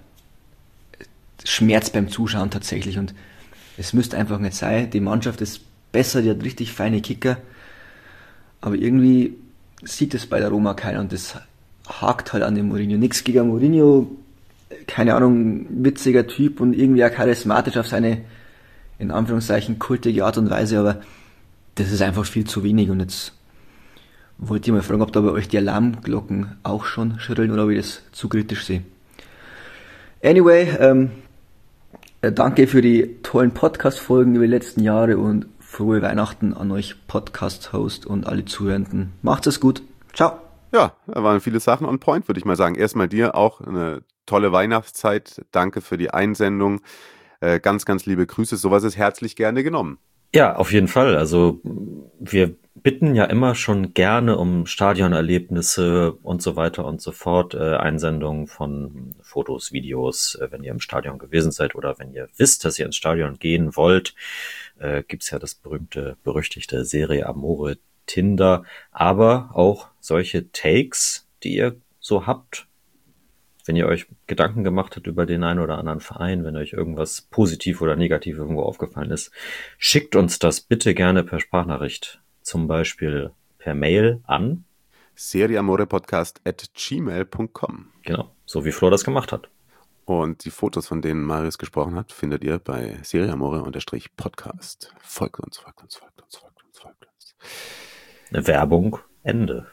Schmerz beim Zuschauen tatsächlich und es müsste einfach nicht sein. Die Mannschaft ist besser, die hat richtig feine Kicker, aber irgendwie sieht es bei der Roma keiner und das hakt halt an dem Mourinho. Nix gegen Mourinho, keine Ahnung, witziger Typ und irgendwie auch charismatisch auf seine, in Anführungszeichen, kultige Art und Weise, aber das ist einfach viel zu wenig und jetzt wollte ich mal fragen, ob da bei euch die Alarmglocken auch schon schrillen oder ob ich das zu kritisch sehe. Anyway, ähm, Äh, danke für die tollen Podcast-Folgen über die letzten Jahre und frohe Weihnachten an euch Podcast-Host und alle Zuhörenden. Macht's es gut. Ciao.
Ja, da waren viele Sachen on point, würde ich mal sagen. Erstmal dir auch eine tolle Weihnachtszeit. Danke für die Einsendung. Äh, ganz, ganz liebe Grüße. Sowas ist herzlich gerne genommen.
Ja, auf jeden Fall. Also wir bitten ja immer schon gerne um Stadionerlebnisse und so weiter und so fort. Äh, Einsendungen von Fotos, Videos, äh, wenn ihr im Stadion gewesen seid oder wenn ihr wisst, dass ihr ins Stadion gehen wollt. Äh, gibt's ja das berühmte, berüchtigte Serie Amore Tinder, aber auch solche Takes, die ihr so habt, wenn ihr euch Gedanken gemacht habt über den einen oder anderen Verein, wenn euch irgendwas positiv oder negativ irgendwo aufgefallen ist, schickt uns das bitte gerne per Sprachnachricht, zum Beispiel per Mail an
serieamorepodcast at gmail punkt com.
Genau, so wie Flo das gemacht hat.
Und die Fotos, von denen Marius gesprochen hat, findet ihr bei serieamore-podcast. Folgt uns, folgt uns, folgt uns, folgt uns, folgt uns.
Werbung, Ende.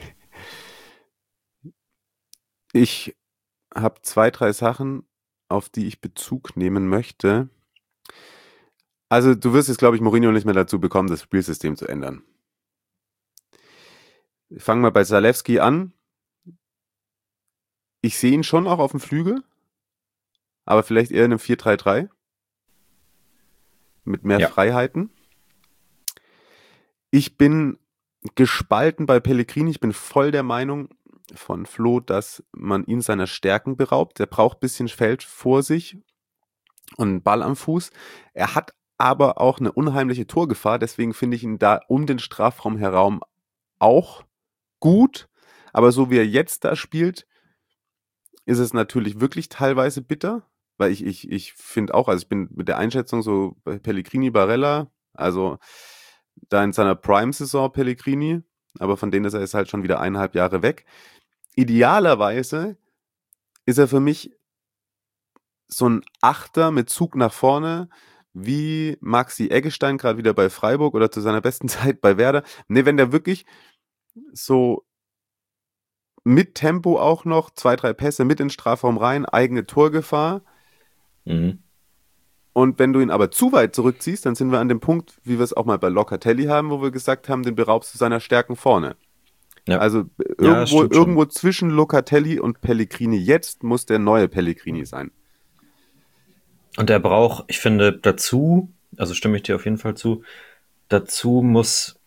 Ich habe zwei, drei Sachen, auf die ich Bezug nehmen möchte. Also du wirst jetzt, glaube ich, Mourinho nicht mehr dazu bekommen, das Spielsystem zu ändern. Ich fange mal bei Zalewski an. Ich sehe ihn schon auch auf dem Flügel, aber vielleicht eher in einem vier drei drei mit mehr
Ja.
Freiheiten. Ich bin gespalten bei Pellegrini. Ich bin voll der Meinung von Flo, dass man ihn seiner Stärken beraubt. Er braucht ein bisschen Feld vor sich und einen Ball am Fuß. Er hat aber auch eine unheimliche Torgefahr. Deswegen finde ich ihn da um den Strafraum herum auch gut. Aber so wie er jetzt da spielt, ist es natürlich wirklich teilweise bitter. Weil ich, ich, ich finde auch, also ich bin mit der Einschätzung so bei Pellegrini, Barella, also da in seiner Prime-Saison Pellegrini, aber von denen ist er jetzt halt schon wieder eineinhalb Jahre weg. Idealerweise ist er für mich so ein Achter mit Zug nach vorne, wie Maxi Eggestein gerade wieder bei Freiburg oder zu seiner besten Zeit bei Werder. Ne, wenn der wirklich so mit Tempo auch noch, zwei, drei Pässe mit in den Strafraum rein, eigene Torgefahr.
Mhm.
Und wenn du ihn aber zu weit zurückziehst, dann sind wir an dem Punkt, wie wir es auch mal bei Locatelli haben, wo wir gesagt haben, den beraubst du seiner Stärken vorne.
Ja.
Also
Ja,
irgendwo,
stimmt schon.
irgendwo zwischen Locatelli und Pellegrini jetzt muss der neue Pellegrini sein.
Und er braucht, ich finde, dazu, also stimme ich dir auf jeden Fall zu, dazu muss,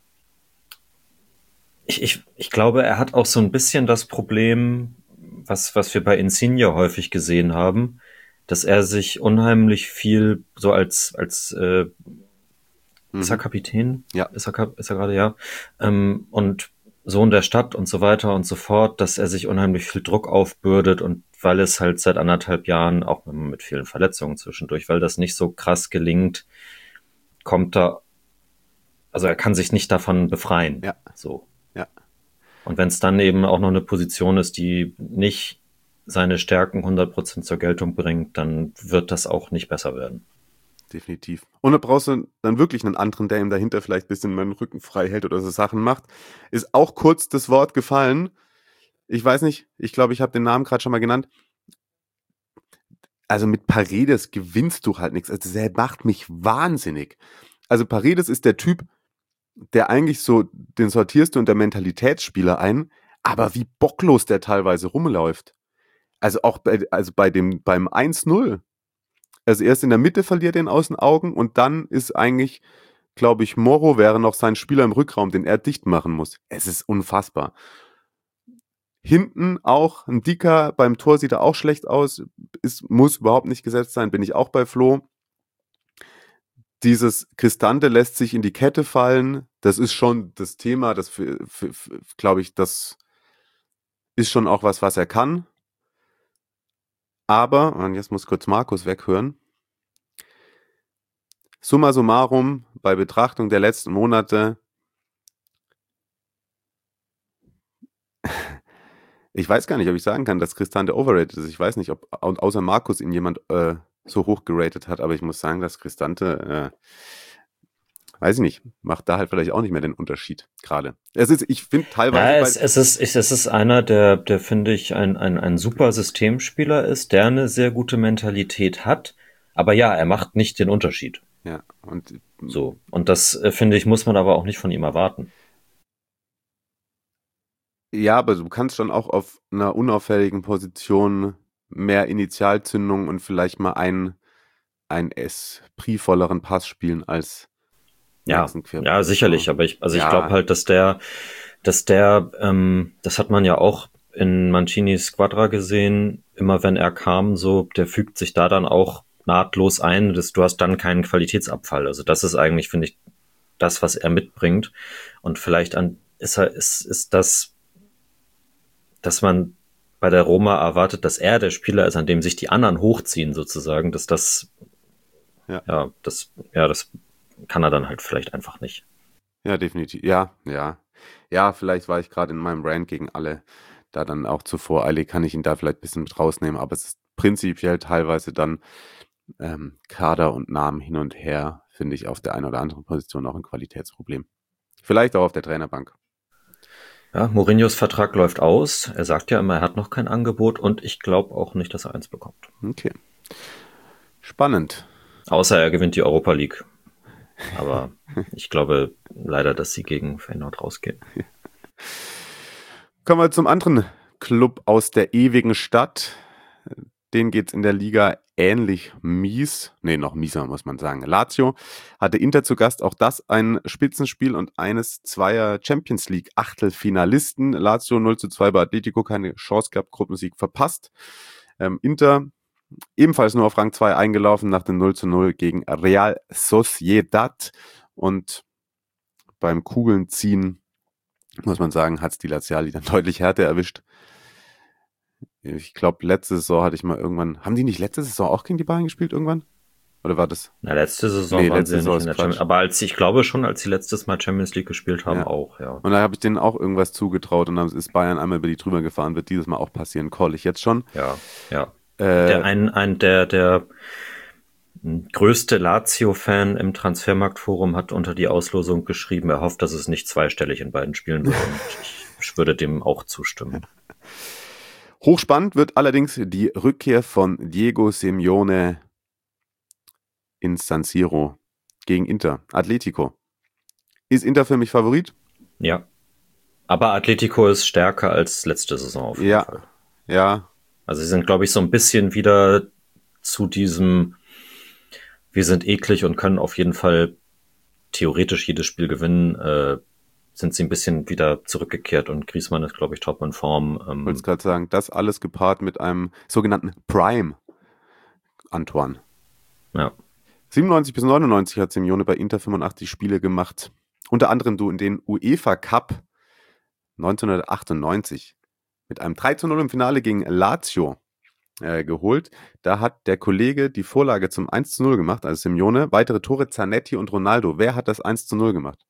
ich, ich, ich glaube, er hat auch so ein bisschen das Problem, was, was wir bei Insigne häufig gesehen haben, dass er sich unheimlich viel so als, als äh, ist er Kapitän?
Ja.
Ist er, Kap- ist er gerade, ja. Ähm, und Sohn der Stadt und so weiter und so fort, dass er sich unheimlich viel Druck aufbürdet und weil es halt seit anderthalb Jahren, auch mit vielen Verletzungen zwischendurch, weil das nicht so krass gelingt, kommt er, also er kann sich nicht davon befreien.
Ja.
So.
Ja.
Und wenn es dann eben auch noch eine Position ist, die nicht seine Stärken hundert Prozent zur Geltung bringt, dann wird das auch nicht besser werden.
Definitiv. Und da brauchst du dann wirklich einen anderen, der ihm dahinter vielleicht ein bisschen meinen Rücken frei hält oder so Sachen macht. Ist auch kurz das Wort gefallen. Ich weiß nicht, ich glaube, ich habe den Namen gerade schon mal genannt. Also mit Paredes gewinnst du halt nichts. Also der macht mich wahnsinnig. Also Paredes ist der Typ, der eigentlich so, den sortierst du unter Mentalitätsspieler ein, aber wie bocklos der teilweise rumläuft. Also auch bei, also bei dem, beim eins null. Also erst in der Mitte verliert er ihn aus den Augen und dann ist eigentlich, glaube ich, Moro wäre noch sein Spieler im Rückraum, den er dicht machen muss. Es ist unfassbar. Hinten auch ein Dicker, beim Tor sieht er auch schlecht aus, ist, muss überhaupt nicht gesetzt sein, bin ich auch bei Flo. Dieses Cristante lässt sich in die Kette fallen, das ist schon das Thema, das glaube ich, das ist schon auch was, was er kann. Aber, und jetzt muss kurz Markus weghören, summa summarum, bei Betrachtung der letzten Monate, ich weiß gar nicht, ob ich sagen kann, dass Cristante overrated ist. Ich weiß nicht, ob außer Markus ihn jemand äh, so hoch geratet hat, aber ich muss sagen, dass Cristante, äh, weiß ich nicht, macht da halt vielleicht auch nicht mehr den Unterschied gerade. Es ist, ich finde teilweise...
Ja, es, es, ist, es ist einer, der, der finde ich, ein, ein, ein super Systemspieler ist, der eine sehr gute Mentalität hat, Aber ja, er macht nicht den Unterschied.
Ja, und
so. Und das, äh, finde ich, muss man aber auch nicht von ihm erwarten.
Ja, aber du kannst schon auch auf einer unauffälligen Position mehr Initialzündung und vielleicht mal einen, einen espritvolleren Pass spielen als
Ja, ja, sicherlich. Aber ich, also
Ja.
ich glaube halt, dass der, dass der, ähm, das hat man ja auch in Mancinis Squadra gesehen, immer wenn er kam, so, der fügt sich da dann auch nahtlos ein, dass du hast dann keinen Qualitätsabfall. Also das ist eigentlich, finde ich, das, was er mitbringt. Und vielleicht an, ist er, ist, ist das, dass man bei der Roma erwartet, dass er der Spieler ist, an dem sich die anderen hochziehen, sozusagen, dass das,
Ja.
ja, das, ja, das kann er dann halt vielleicht einfach nicht.
Ja, definitiv. Ja, ja. Ja, vielleicht war ich gerade in meinem Rant gegen alle da dann auch zu voreilig, kann ich ihn da vielleicht ein bisschen mit rausnehmen, aber es ist prinzipiell teilweise dann ähm, Kader und Namen hin und her, finde ich auf der einen oder anderen Position auch ein Qualitätsproblem. Vielleicht auch auf der Trainerbank.
Ja, Mourinhos Vertrag läuft aus. Er sagt ja immer, er hat noch kein Angebot und ich glaube auch nicht, dass er eins bekommt.
Okay. Spannend.
Außer er gewinnt die Europa League. Aber ich glaube leider, dass sie gegen Feyenoord rausgehen.
Kommen wir zum anderen Club aus der ewigen Stadt. Denen geht's in der Liga ähnlich mies. Nee, noch mieser, muss man sagen. Lazio hatte Inter zu Gast. Auch das ein Spitzenspiel und eines zweier Champions League Achtelfinalisten. Lazio null zu zwei bei Atletico, keine Chance gehabt, Gruppensieg verpasst. Ähm, Inter ebenfalls nur auf Rang zwei eingelaufen nach dem null zu null gegen Real Sociedad. Und beim Kugelnziehen, muss man sagen, hat's die Laziali dann deutlich härter erwischt. Ich glaube, letzte Saison hatte ich mal irgendwann... Haben die nicht letzte Saison auch gegen die Bayern gespielt irgendwann? Oder war das...
Na, letzte Saison
Nee,
waren
letzte
sie ja nicht
Saison
in der
ist
Champions
Quatsch.
Aber als ich glaube schon, als sie letztes Mal Champions League gespielt haben,
Ja.
auch, ja.
Und da habe ich denen auch irgendwas zugetraut und dann ist Bayern einmal über die drüber gefahren. Wird dieses Mal auch passieren. Call ich jetzt schon.
Ja, ja.
Äh,
Der ein, ein, der, der größte Lazio-Fan im Transfermarktforum hat unter die Auslosung geschrieben, er hofft, dass es nicht zweistellig in beiden Spielen wird. Und ich würde dem auch zustimmen.
Hochspannend wird allerdings die Rückkehr von Diego Simeone ins San Siro gegen Inter. Atletico. Ist Inter für mich Favorit?
Ja. Aber Atletico ist stärker als letzte Saison auf jeden
Ja.
Fall.
Ja.
Also sie sind, glaube ich, so ein bisschen wieder zu diesem, wir sind eklig und können auf jeden Fall theoretisch jedes Spiel gewinnen, äh, sind sie ein bisschen wieder zurückgekehrt und Griezmann ist, glaube ich, top in Form.
Ich
Ähm,
wollte es gerade sagen, das alles gepaart mit einem sogenannten Prime Antoine.
ja.
siebenundneunzig bis neunundneunzig hat Simeone bei Inter fünfundachtzig Spiele gemacht. Unter anderem du in den UEFA Cup neunzehnhundertachtundneunzig mit einem drei zu null im Finale gegen Lazio äh, geholt. Da hat der Kollege die Vorlage zum eins zu null gemacht, also Simeone. Weitere Tore Zanetti und Ronaldo. Wer hat das eins zu null gemacht?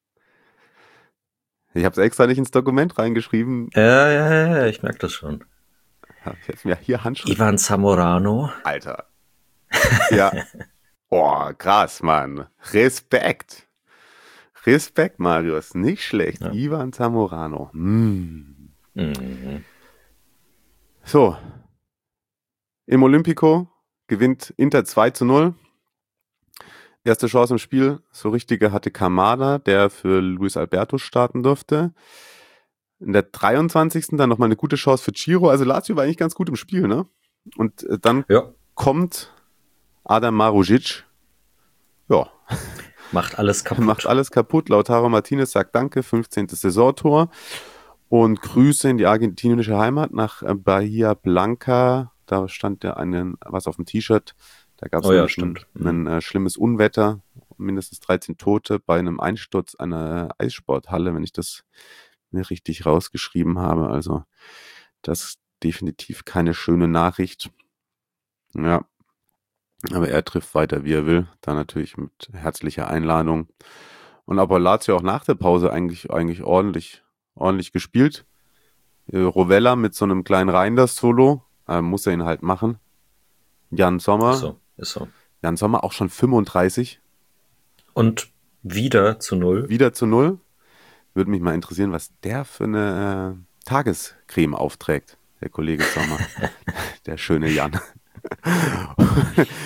Ich habe es extra nicht ins Dokument reingeschrieben.
Ja, ja, ja, ja, ich merke das schon.
Ich hätte mir hier Handschrift.
Ivan Zamorano.
Alter. Ja. Boah, krass, Mann. Respekt. Respekt, Marius. Nicht schlecht.
Ja.
Ivan Zamorano. Mm.
Mhm.
So. Im Olympico gewinnt Inter zwei zu null. Erste Chance im Spiel, so richtige hatte Kamada, der für Luis Alberto starten durfte. In der dreiundzwanzigsten dann nochmal eine gute Chance für Ciro. Also Lazio war eigentlich ganz gut im Spiel, ne? Und äh, dann
Ja,
kommt Adam Marušić. Ja,
macht alles kaputt.
macht alles kaputt. Lautaro Martinez sagt Danke, fünfzehntes Saisontor. Und Grüße in die argentinische Heimat nach äh, Bahia Blanca. Da stand ja einen, was auf dem T-Shirt. Da gab es
Oh ja,
ein,
stimmt.
ein äh, schlimmes Unwetter, mindestens dreizehn Tote bei einem Einsturz einer Eissporthalle, wenn ich das mir richtig rausgeschrieben habe. Also das ist definitiv keine schöne Nachricht. Ja, aber er trifft weiter, wie er will. Da natürlich mit herzlicher Einladung. Und aber Lazio auch nach der Pause eigentlich eigentlich ordentlich ordentlich gespielt. Äh, Rovella mit so einem kleinen Reinders-Solo, äh, muss er ihn halt machen. Jan Sommer.
Ist so, ist so.
Jan Sommer auch schon fünfunddreißig,
Und wieder zu null.
wieder zu null. Würde mich mal interessieren, was der für eine äh, Tagescreme aufträgt, der Kollege Sommer. Der schöne Jan.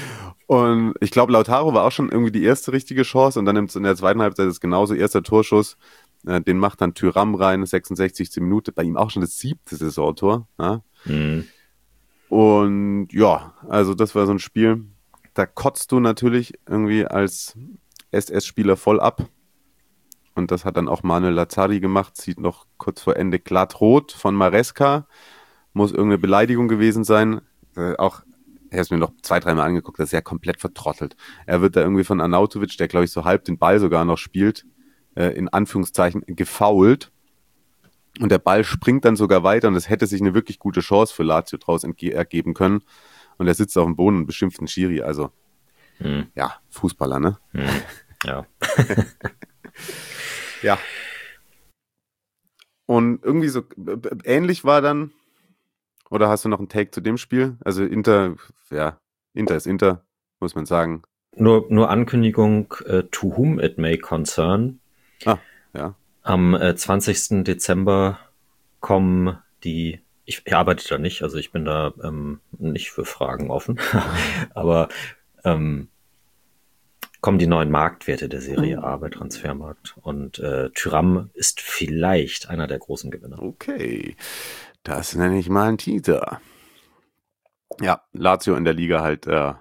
Und ich glaube, Lautaro war auch schon irgendwie die erste richtige Chance und dann in der zweiten Halbzeit ist genauso erster Torschuss. Äh, den macht dann Thuram rein, sechsundsechzigste Minute. Bei ihm auch schon das siebte Saisontor. Ja?
Mhm.
Und ja, also das war so ein Spiel, da kotzt du natürlich irgendwie als S S-Spieler voll ab. Und das hat dann auch Manuel Lazzari gemacht, sieht noch kurz vor Ende glatt rot von Maresca. Muss irgendeine Beleidigung gewesen sein. Äh, auch, er hat es mir noch zwei, dreimal angeguckt, das ist ja komplett vertrottelt. Er wird da irgendwie von Arnautovic, der glaube ich so halb den Ball sogar noch spielt, äh, in Anführungszeichen gefoult. Und der Ball springt dann sogar weiter und es hätte sich eine wirklich gute Chance für Lazio draus entge- ergeben können. Und er sitzt auf dem Boden und beschimpft den Schiri. Also,
Hm.
ja, Fußballer, ne?
Hm. Ja.
Ja. Und irgendwie so b- b- ähnlich war dann, oder hast du noch einen Take zu dem Spiel? Also Inter, ja, Inter ist Inter, muss man sagen.
Nur, nur Ankündigung, äh, to whom it may concern.
Ah, ja.
Am äh, zwanzigsten Dezember kommen die, ich, ich arbeite da nicht, also ich bin da ähm, nicht für Fragen offen, aber ähm, kommen die neuen Marktwerte der Serie A bei Transfermarkt und äh, Thuram ist vielleicht einer der großen Gewinner.
Okay, das nenne ich mal einen Teaser. Ja, Lazio in der Liga halt äh,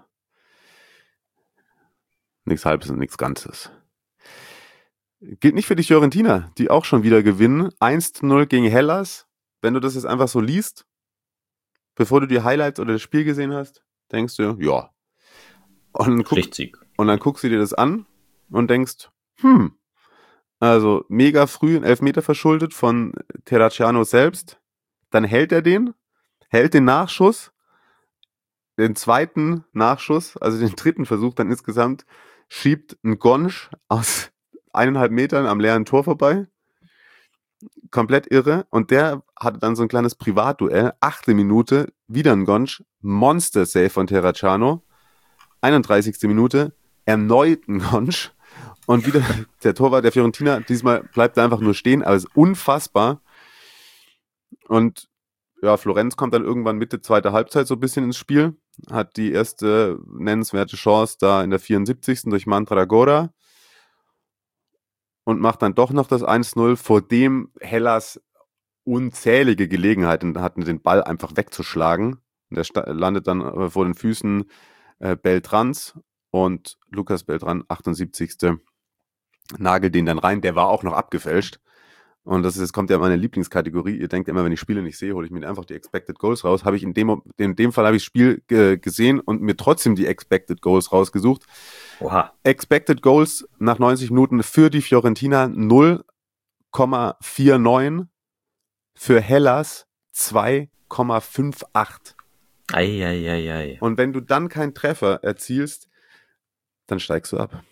nichts Halbes und nichts Ganzes. Gilt nicht für die Fiorentina, die auch schon wieder gewinnen. eins zu null gegen Hellas. Wenn du das jetzt einfach so liest, bevor du die Highlights oder das Spiel gesehen hast, denkst du, ja. Und dann, guck,
Pflichtsieg.
und dann guckst du dir das an und denkst, hm, also mega früh ein Elfmeter verschuldet von Terracciano selbst. Dann hält er den, hält den Nachschuss, den zweiten Nachschuss, also den dritten Versuch dann insgesamt, schiebt ein Gonsch aus eineinhalb Metern am leeren Tor vorbei. Komplett irre. Und der hatte dann so ein kleines Privatduell. Achte Minute, wieder ein Gonsch. Monster-Save von Terracciano. einunddreißigste Minute, erneut ein Gonsch. Und wieder der Torwart der Fiorentina. Diesmal bleibt er einfach nur stehen, aber es ist unfassbar. Und ja, Florenz kommt dann irgendwann Mitte zweiter Halbzeit so ein bisschen ins Spiel. Hat die erste nennenswerte Chance da in der vierundsiebzigsten durch Mandragora. Und macht dann doch noch das eins zu null, vor dem Hellas unzählige Gelegenheiten hatten, den Ball einfach wegzuschlagen. Und der sta- landet dann äh, vor den Füßen äh, Beltrans und Lukas Beltran, achtundsiebzigste nagelt den dann rein. Der war auch noch abgefälscht. Und das ist, kommt ja in meine Lieblingskategorie. Ihr denkt immer, wenn ich Spiele nicht sehe, hole ich mir einfach die Expected Goals raus. Habe ich in dem, in dem Fall habe ich das Spiel äh, gesehen und mir trotzdem die Expected Goals rausgesucht.
Oha.
Expected Goals nach neunzig Minuten für die Fiorentina null Komma neunundvierzig, für Hellas zwei Komma achtundfünfzig.
Eieieiei.
Und wenn du dann keinen Treffer erzielst, dann steigst du ab.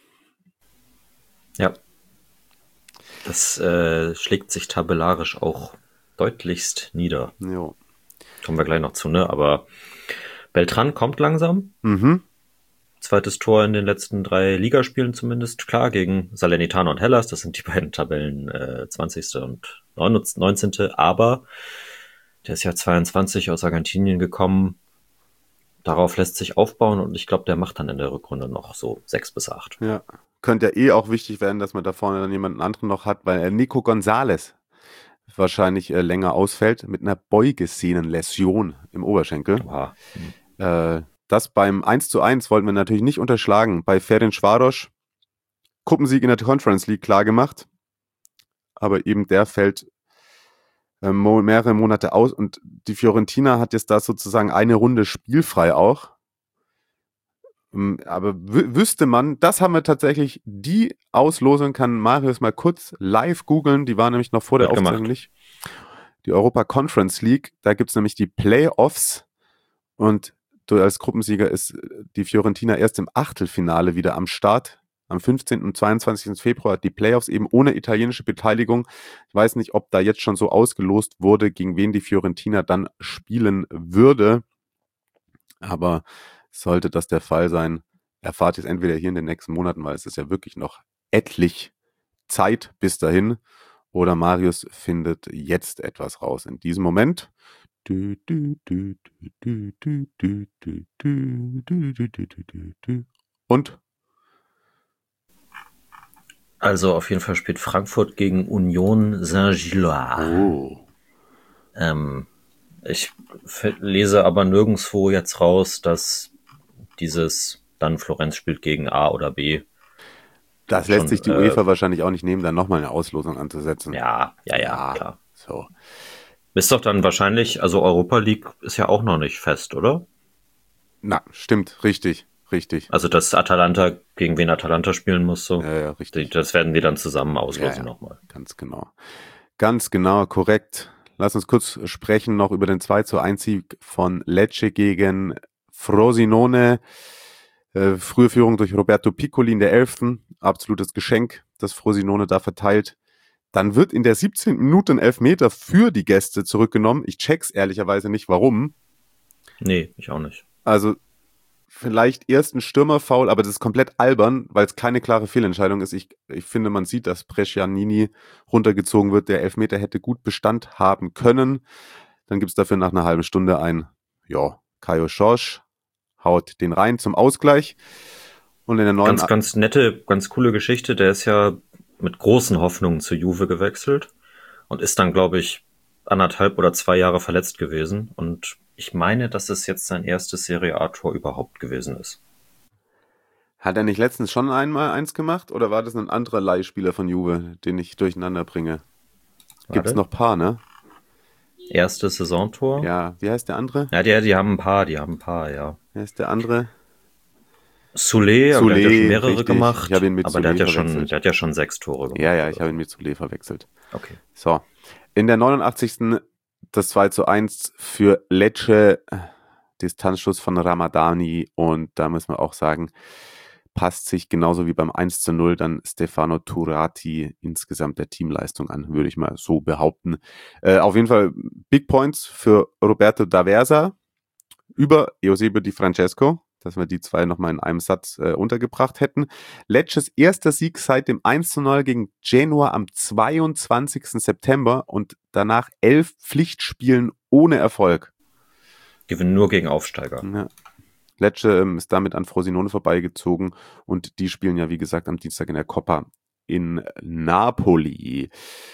Ja. Das äh, schlägt sich tabellarisch auch deutlichst nieder.
Jo.
Kommen wir gleich noch zu, ne? Aber Beltran kommt langsam.
Mhm.
Zweites Tor in den letzten drei Ligaspielen zumindest. Klar, gegen Salernitana und Hellas. Das sind die beiden Tabellen äh, zwanzigste und neunzehnte Aber der ist ja zweiundzwanzig aus Argentinien gekommen. Darauf lässt sich aufbauen und ich glaube, der macht dann in der Rückrunde noch so sechs bis acht.
Ja. Könnte ja eh auch wichtig werden, dass man da vorne dann jemanden anderen noch hat, weil äh, Nico González wahrscheinlich äh, länger ausfällt mit einer Beugesehnenläsion im Oberschenkel.
Oha.
Äh, das beim eins zu eins wollten wir natürlich nicht unterschlagen. Bei Ferencváros Kuppensieg in der Conference League klar gemacht, aber eben der fällt äh, mo- mehrere Monate aus und die Fiorentina hat jetzt da sozusagen eine Runde spielfrei auch. Ähm, Aber wü- wüsste man, das haben wir tatsächlich, die Auslosung kann Marius mal kurz live googeln, die war nämlich noch vor der
Wird
Aufzeichnung
gemacht.
nicht. Die Europa Conference League, da gibt es nämlich die Playoffs und du als Gruppensieger ist die Fiorentina erst im Achtelfinale wieder am Start. Am fünfzehnten und zweiundzwanzigsten Februar die Playoffs eben ohne italienische Beteiligung. Ich weiß nicht, ob da jetzt schon so ausgelost wurde, gegen wen die Fiorentina dann spielen würde. Aber sollte das der Fall sein, erfahrt ihr es entweder hier in den nächsten Monaten, weil es ist ja wirklich noch etlich Zeit bis dahin, oder Marius findet jetzt etwas raus. In diesem Moment Du, du, du, du, du, du, du, du, du, du, du, du, du. Und?
Also auf jeden Fall spielt Frankfurt gegen Union Saint-Gilloise.
Oh.
Ähm, ich f- lese aber nirgendwo jetzt raus, dass dieses dann Florenz spielt gegen A oder B.
Das lässt
Schon,
sich die
äh,
UEFA wahrscheinlich auch nicht nehmen, dann nochmal eine Auslosung anzusetzen.
Ja, ja, ja,
Ja.
klar.
So.
Ist doch dann wahrscheinlich, also Europa League ist ja auch noch nicht fest, oder?
Na, stimmt, richtig, richtig.
Also dass Atalanta gegen wen Atalanta spielen muss, so.
Ja, ja,
Die,
richtig.
das werden die dann zusammen auslosen
Ja, ja.
nochmal.
Ganz genau. Ganz genau, korrekt. Lass uns kurz sprechen noch über den zwei zu eins Sieg von Lecce gegen Frosinone. Äh, frühe Führung durch Roberto Piccoli in der elften Absolutes Geschenk, das Frosinone da verteilt. Dann wird in der siebzehnten Minute ein Elfmeter für die Gäste zurückgenommen. Ich check's ehrlicherweise nicht, warum.
Nee, ich auch nicht.
Also vielleicht erst ein Stürmerfoul, aber das ist komplett albern, weil es keine klare Fehlentscheidung ist. Ich, ich finde, man sieht, dass Brescianini runtergezogen wird. Der Elfmeter hätte gut Bestand haben können. Dann gibt's dafür nach einer halben Stunde ein, ja, Caio Schorsch haut den rein zum Ausgleich. Und in der neuen
Ganz, ganz nette, ganz coole Geschichte. Der ist ja mit großen Hoffnungen zu Juve gewechselt und ist dann, glaube ich, anderthalb oder zwei Jahre verletzt gewesen. Und ich meine, dass es jetzt sein erstes Serie A-Tor überhaupt gewesen ist.
Hat er nicht letztens schon einmal eins gemacht? Oder war das ein anderer Leihspieler von Juve, den ich durcheinander bringe? Gibt's
Warte.
noch ein paar, ne?
Erstes Saisontor?
Ja, wie heißt der andere?
Ja, die, die haben ein paar, die haben ein paar, ja.
Wie heißt der andere?
Soulé, aber der hat ja
Soulé,
schon mehrere
richtig.
gemacht.
Ich habe ihn mit
aber der
Soulé
hat, ja schon,
verwechselt.
der hat ja schon sechs Tore gemacht.
Ja, ja, ich habe ihn mit Soulé verwechselt.
Okay.
So, in der neunundachtzigsten das zwei zu eins für Lecce, Distanzschuss von Ramadani, und da müssen wir auch sagen, passt sich genauso wie beim eins zu null dann Stefano Turati insgesamt der Teamleistung an, würde ich mal so behaupten. Äh, auf jeden Fall Big Points für Roberto D'Aversa über Eusebio Di Francesco, dass wir die zwei nochmal in einem Satz äh, untergebracht hätten. Lecces erster Sieg seit dem eins zu null gegen Genua am zweiundzwanzigsten September und danach elf Pflichtspielen ohne Erfolg.
Gewinnen nur gegen Aufsteiger.
Ja. Lecce ähm, ist damit an Frosinone vorbeigezogen und die spielen ja, wie gesagt, am Dienstag in der Coppa in Napoli.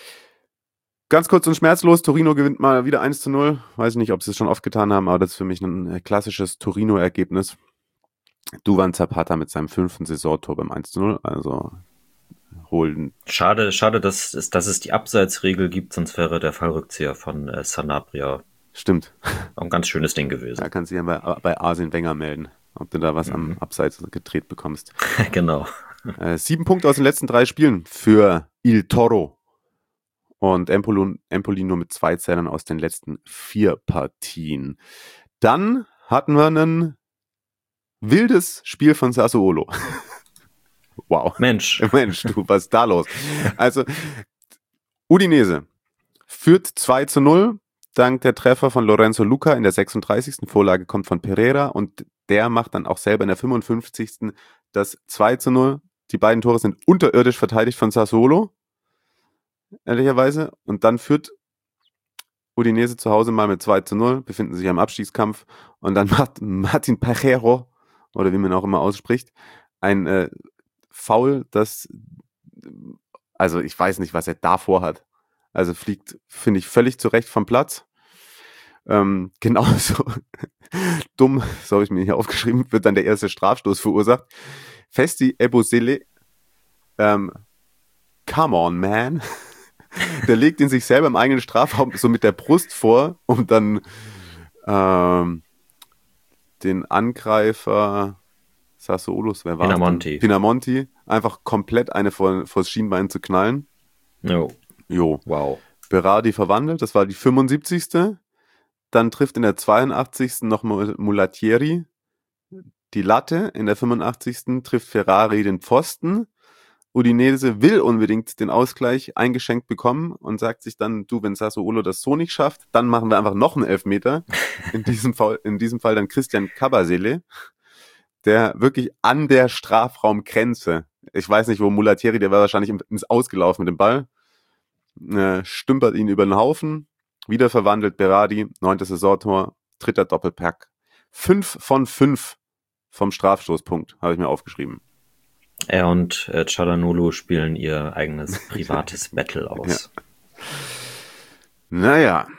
Ganz kurz und schmerzlos, Torino gewinnt mal wieder eins zu null. Weiß nicht, ob sie es schon oft getan haben, aber das ist für mich ein klassisches Torino-Ergebnis. Duvan Zapata mit seinem fünften Saisontor beim eins zu null, also holen.
Schade, schade, dass es, dass es die Abseitsregel gibt, sonst wäre der Fallrückzieher von äh, Sanabria
Stimmt.
auch ein ganz schönes Ding gewesen.
Da kannst du dich ja bei, bei Arsene Wenger melden, ob du da was
Mhm.
am Abseits gedreht bekommst.
Genau.
Äh, sieben Punkte aus den letzten drei Spielen für Il Toro. Und Empoli, Empoli nur mit zwei Zählern aus den letzten vier Partien. Dann hatten wir ein wildes Spiel von Sassuolo. Wow.
Mensch.
Mensch, du, was ist da los? Also, Udinese führt zwei zu null, dank der Treffer von Lorenzo Luca in der sechsunddreißigsten Vorlage kommt von Pereira und der macht dann auch selber in der fünfundfünfzigsten das zwei zu null. Die beiden Tore sind unterirdisch verteidigt von Sassuolo, ehrlicherweise. Und dann führt Udinese zu Hause mal mit zwei zu null, befinden sich am Abstiegskampf und dann macht Martin Pajero, oder wie man auch immer ausspricht, ein äh, Foul, das, also ich weiß nicht, was er davor hat. Also fliegt, finde ich, völlig zurecht vom Platz. Ähm, genauso dumm, so habe ich mir hier aufgeschrieben, wird dann der erste Strafstoß verursacht. Festi Ebosele, ähm, come on, man. Der legt ihn sich selber im eigenen Strafraum so mit der Brust vor, um dann ähm, den Angreifer Sassuolos, wer war
Pinamonti.
Pinamonti, einfach komplett eine vor, vor das Schienbein zu knallen.
Jo.
Jo.
Wow.
Berardi verwandelt, das war die fünfundsiebzigste Dann trifft in der zweiundachtzigsten noch Mulattieri die Latte. In der fünfundachtzigsten trifft Ferrari den Pfosten. Udinese will unbedingt den Ausgleich eingeschenkt bekommen und sagt sich dann, du, wenn Sassuolo das so nicht schafft, dann machen wir einfach noch einen Elfmeter. In diesem Fall, in diesem Fall dann Christian Cabasele, der wirklich an der Strafraumgrenze, ich weiß nicht, wo Mulattieri, der war wahrscheinlich ins Ausgelaufen mit dem Ball, äh, stümpert ihn über den Haufen Wieder verwandelt Berardi, neuntes Saisontor, dritter Doppelpack. Fünf von fünf vom Strafstoßpunkt, habe ich mir aufgeschrieben.
Er und äh, Çalhanoğlu spielen ihr eigenes privates Battle aus.
Ja. Naja,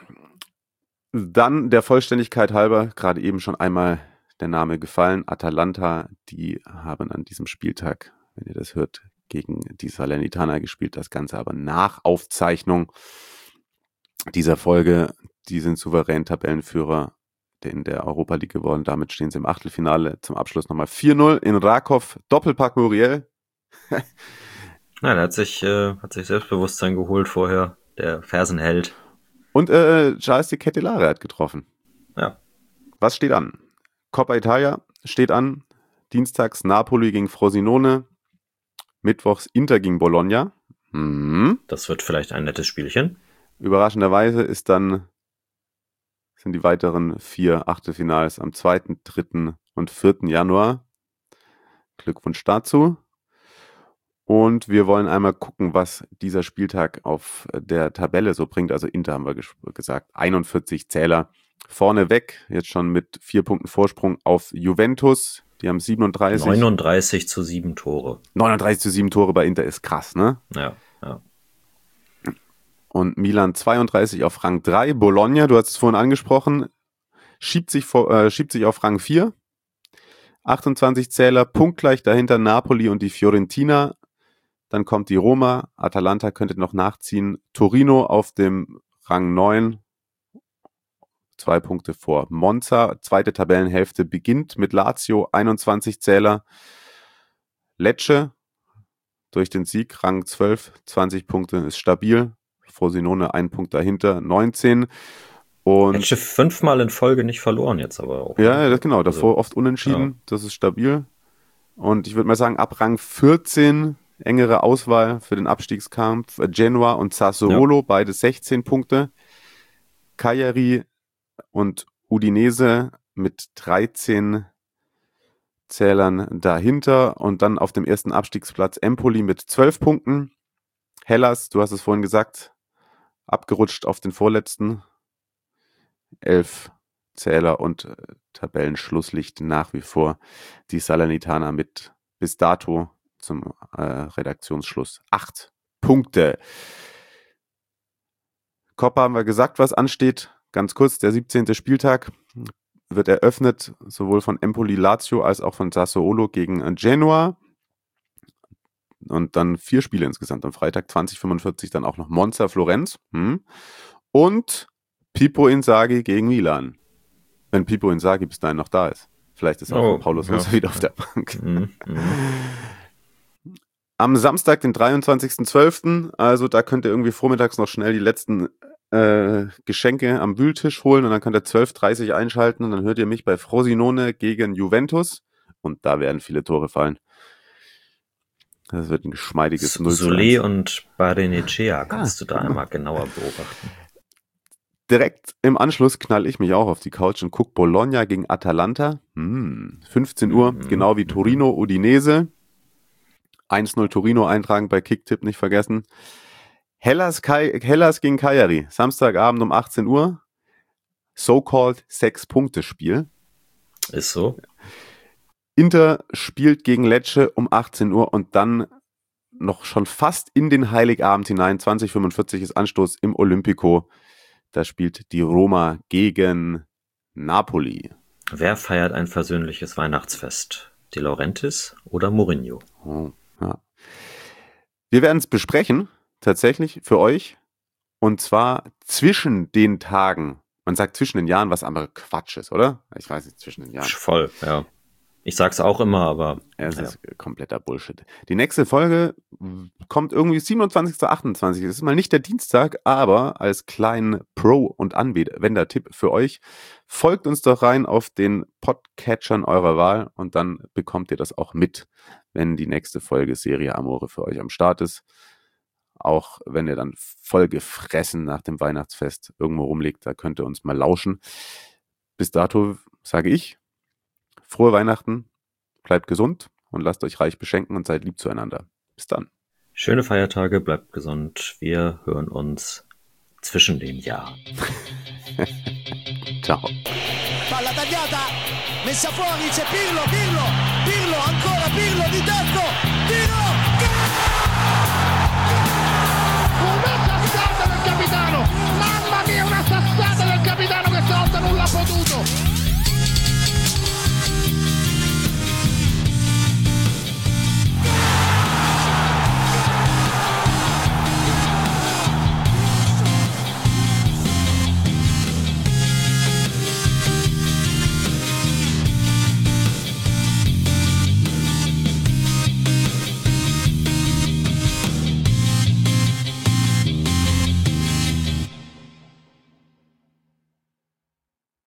dann der Vollständigkeit halber, gerade eben schon einmal der Name gefallen, Atalanta, die haben an diesem Spieltag, wenn ihr das hört, gegen die Salernitana gespielt, das Ganze aber nach Aufzeichnung dieser Folge. Die sind souverän Tabellenführer in der Europa League geworden, damit stehen sie im Achtelfinale. Zum Abschluss nochmal vier null in Rakov, Doppelpack Muriel.
Na, der hat sich, äh, hat sich Selbstbewusstsein geholt vorher, der Fersenheld.
Und äh, Charles de Ketelaere hat getroffen.
Ja.
Was steht an? Coppa Italia steht an. Dienstags Napoli gegen Frosinone. Mittwochs Inter gegen Bologna. Mhm.
Das wird vielleicht ein nettes Spielchen.
Überraschenderweise ist dann, sind die weiteren vier Achtelfinals am zweiten, dritten und vierten Januar. Glückwunsch dazu. Und wir wollen einmal gucken, was dieser Spieltag auf der Tabelle so bringt. Also Inter haben wir ges- gesagt, einundvierzig Zähler vorneweg, jetzt schon mit vier Punkten Vorsprung auf Juventus. Die haben siebenunddreißig.
neununddreißig zu sieben Tore.
neununddreißig zu sieben Tore bei Inter ist krass, ne?
Ja, ja.
Und Milan zweiunddreißig auf Rang drei. Bologna, du hast es vorhin angesprochen, schiebt sich, vor, äh, schiebt sich auf Rang vier. achtundzwanzig Zähler, punktgleich dahinter Napoli und die Fiorentina. Dann kommt die Roma, Atalanta könnte noch nachziehen. Torino auf dem Rang neun, zwei Punkte vor Monza. Zweite Tabellenhälfte beginnt mit Lazio, einundzwanzig Zähler. Lecce durch den Sieg, Rang zwölf, zwanzig Punkte, ist stabil. Frosinone ein Punkt dahinter, neunzehn. Und
Lecce fünfmal in Folge nicht verloren jetzt aber auch.
ja, das, genau, davor
Also,
oft unentschieden,
ja.
Das ist stabil. Und ich würde mal sagen, ab Rang vierzehn engere Auswahl für den Abstiegskampf. Genoa und Sassuolo, beide sechzehn Punkte. Cagliari und Udinese mit dreizehn Zählern dahinter. Und dann auf dem ersten Abstiegsplatz Empoli mit zwölf Punkten. Hellas, du hast es vorhin gesagt, abgerutscht auf den vorletzten. elf Zähler und äh, Tabellenschlusslicht nach wie vor die Salernitana mit bis dato zum äh, Redaktionsschluss acht Punkte. Coppa haben wir gesagt, was ansteht. Ganz kurz, der siebzehnte Spieltag wird eröffnet, sowohl von Empoli Lazio als auch von Sassuolo gegen Genoa. Und dann vier Spiele insgesamt. Am Freitag zwanzig fünfundvierzig dann auch noch Monza Florenz. Hm. Und Pippo Inzaghi gegen Milan. Wenn Pippo Inzaghi bis dahin noch da ist. Vielleicht ist auch
Oh,
Paulus
ja.
Rosser wieder auf der Bank.
Mhm, mhm.
Am Samstag, den dreiundzwanzigsten zwölften Also da könnt ihr irgendwie vormittags noch schnell die letzten äh, Geschenke am Wühltisch holen und dann könnt ihr zwölf Uhr dreißig einschalten und dann hört ihr mich bei Frosinone gegen Juventus und da werden viele Tore fallen. Das wird ein geschmeidiges null zu
Solé
eins.
und Barrenechea kannst du da einmal genauer beobachten.
Direkt im Anschluss knall ich mich auch auf die Couch und gucke Bologna gegen Atalanta. Hm, fünfzehn Uhr,
Mhm.
genau wie Torino, Udinese. eins null Torino eintragen bei Kicktipp, nicht vergessen. Hellas, Kai, Hellas gegen Cagliari, Samstagabend um achtzehn Uhr. So-called Sechs-Punkte-Spiel.
Ist so.
Inter spielt gegen Lecce um achtzehn Uhr und dann noch schon fast in den Heiligabend hinein. zwanzig fünfundvierzig ist Anstoß im Olympico. Da spielt die Roma gegen Napoli.
Wer feiert ein versöhnliches Weihnachtsfest? De Laurentiis oder Mourinho?
Oh, ja. Wir werden es besprechen, tatsächlich für euch. Und zwar zwischen den Tagen. Man sagt zwischen den Jahren, was aber Quatsch ist, oder? Ich weiß nicht, zwischen den Jahren.
Voll, ja. Ich sag's auch immer, aber
Es
ja.
ist kompletter Bullshit. Die nächste Folge kommt irgendwie siebenundzwanzigster achtundzwanzigster Das ist mal nicht der Dienstag, aber als kleinen Pro- und Anwender-Tipp für euch, folgt uns doch rein auf den Podcatchern eurer Wahl und dann bekommt ihr das auch mit, wenn die nächste Folge Serie Amore für euch am Start ist. Auch wenn ihr dann voll gefressen nach dem Weihnachtsfest irgendwo rumliegt, da könnt ihr uns mal lauschen. Bis dato sage ich, frohe Weihnachten, bleibt gesund und lasst euch reich beschenken und seid lieb zueinander. Bis dann.
Schöne Feiertage, bleibt gesund. Wir hören uns zwischen den Jahren.
Ciao.
Palla tagliata, messa fuori, c'è Pirlo, Pirlo, Pirlo, ancora Pirlo di tacco,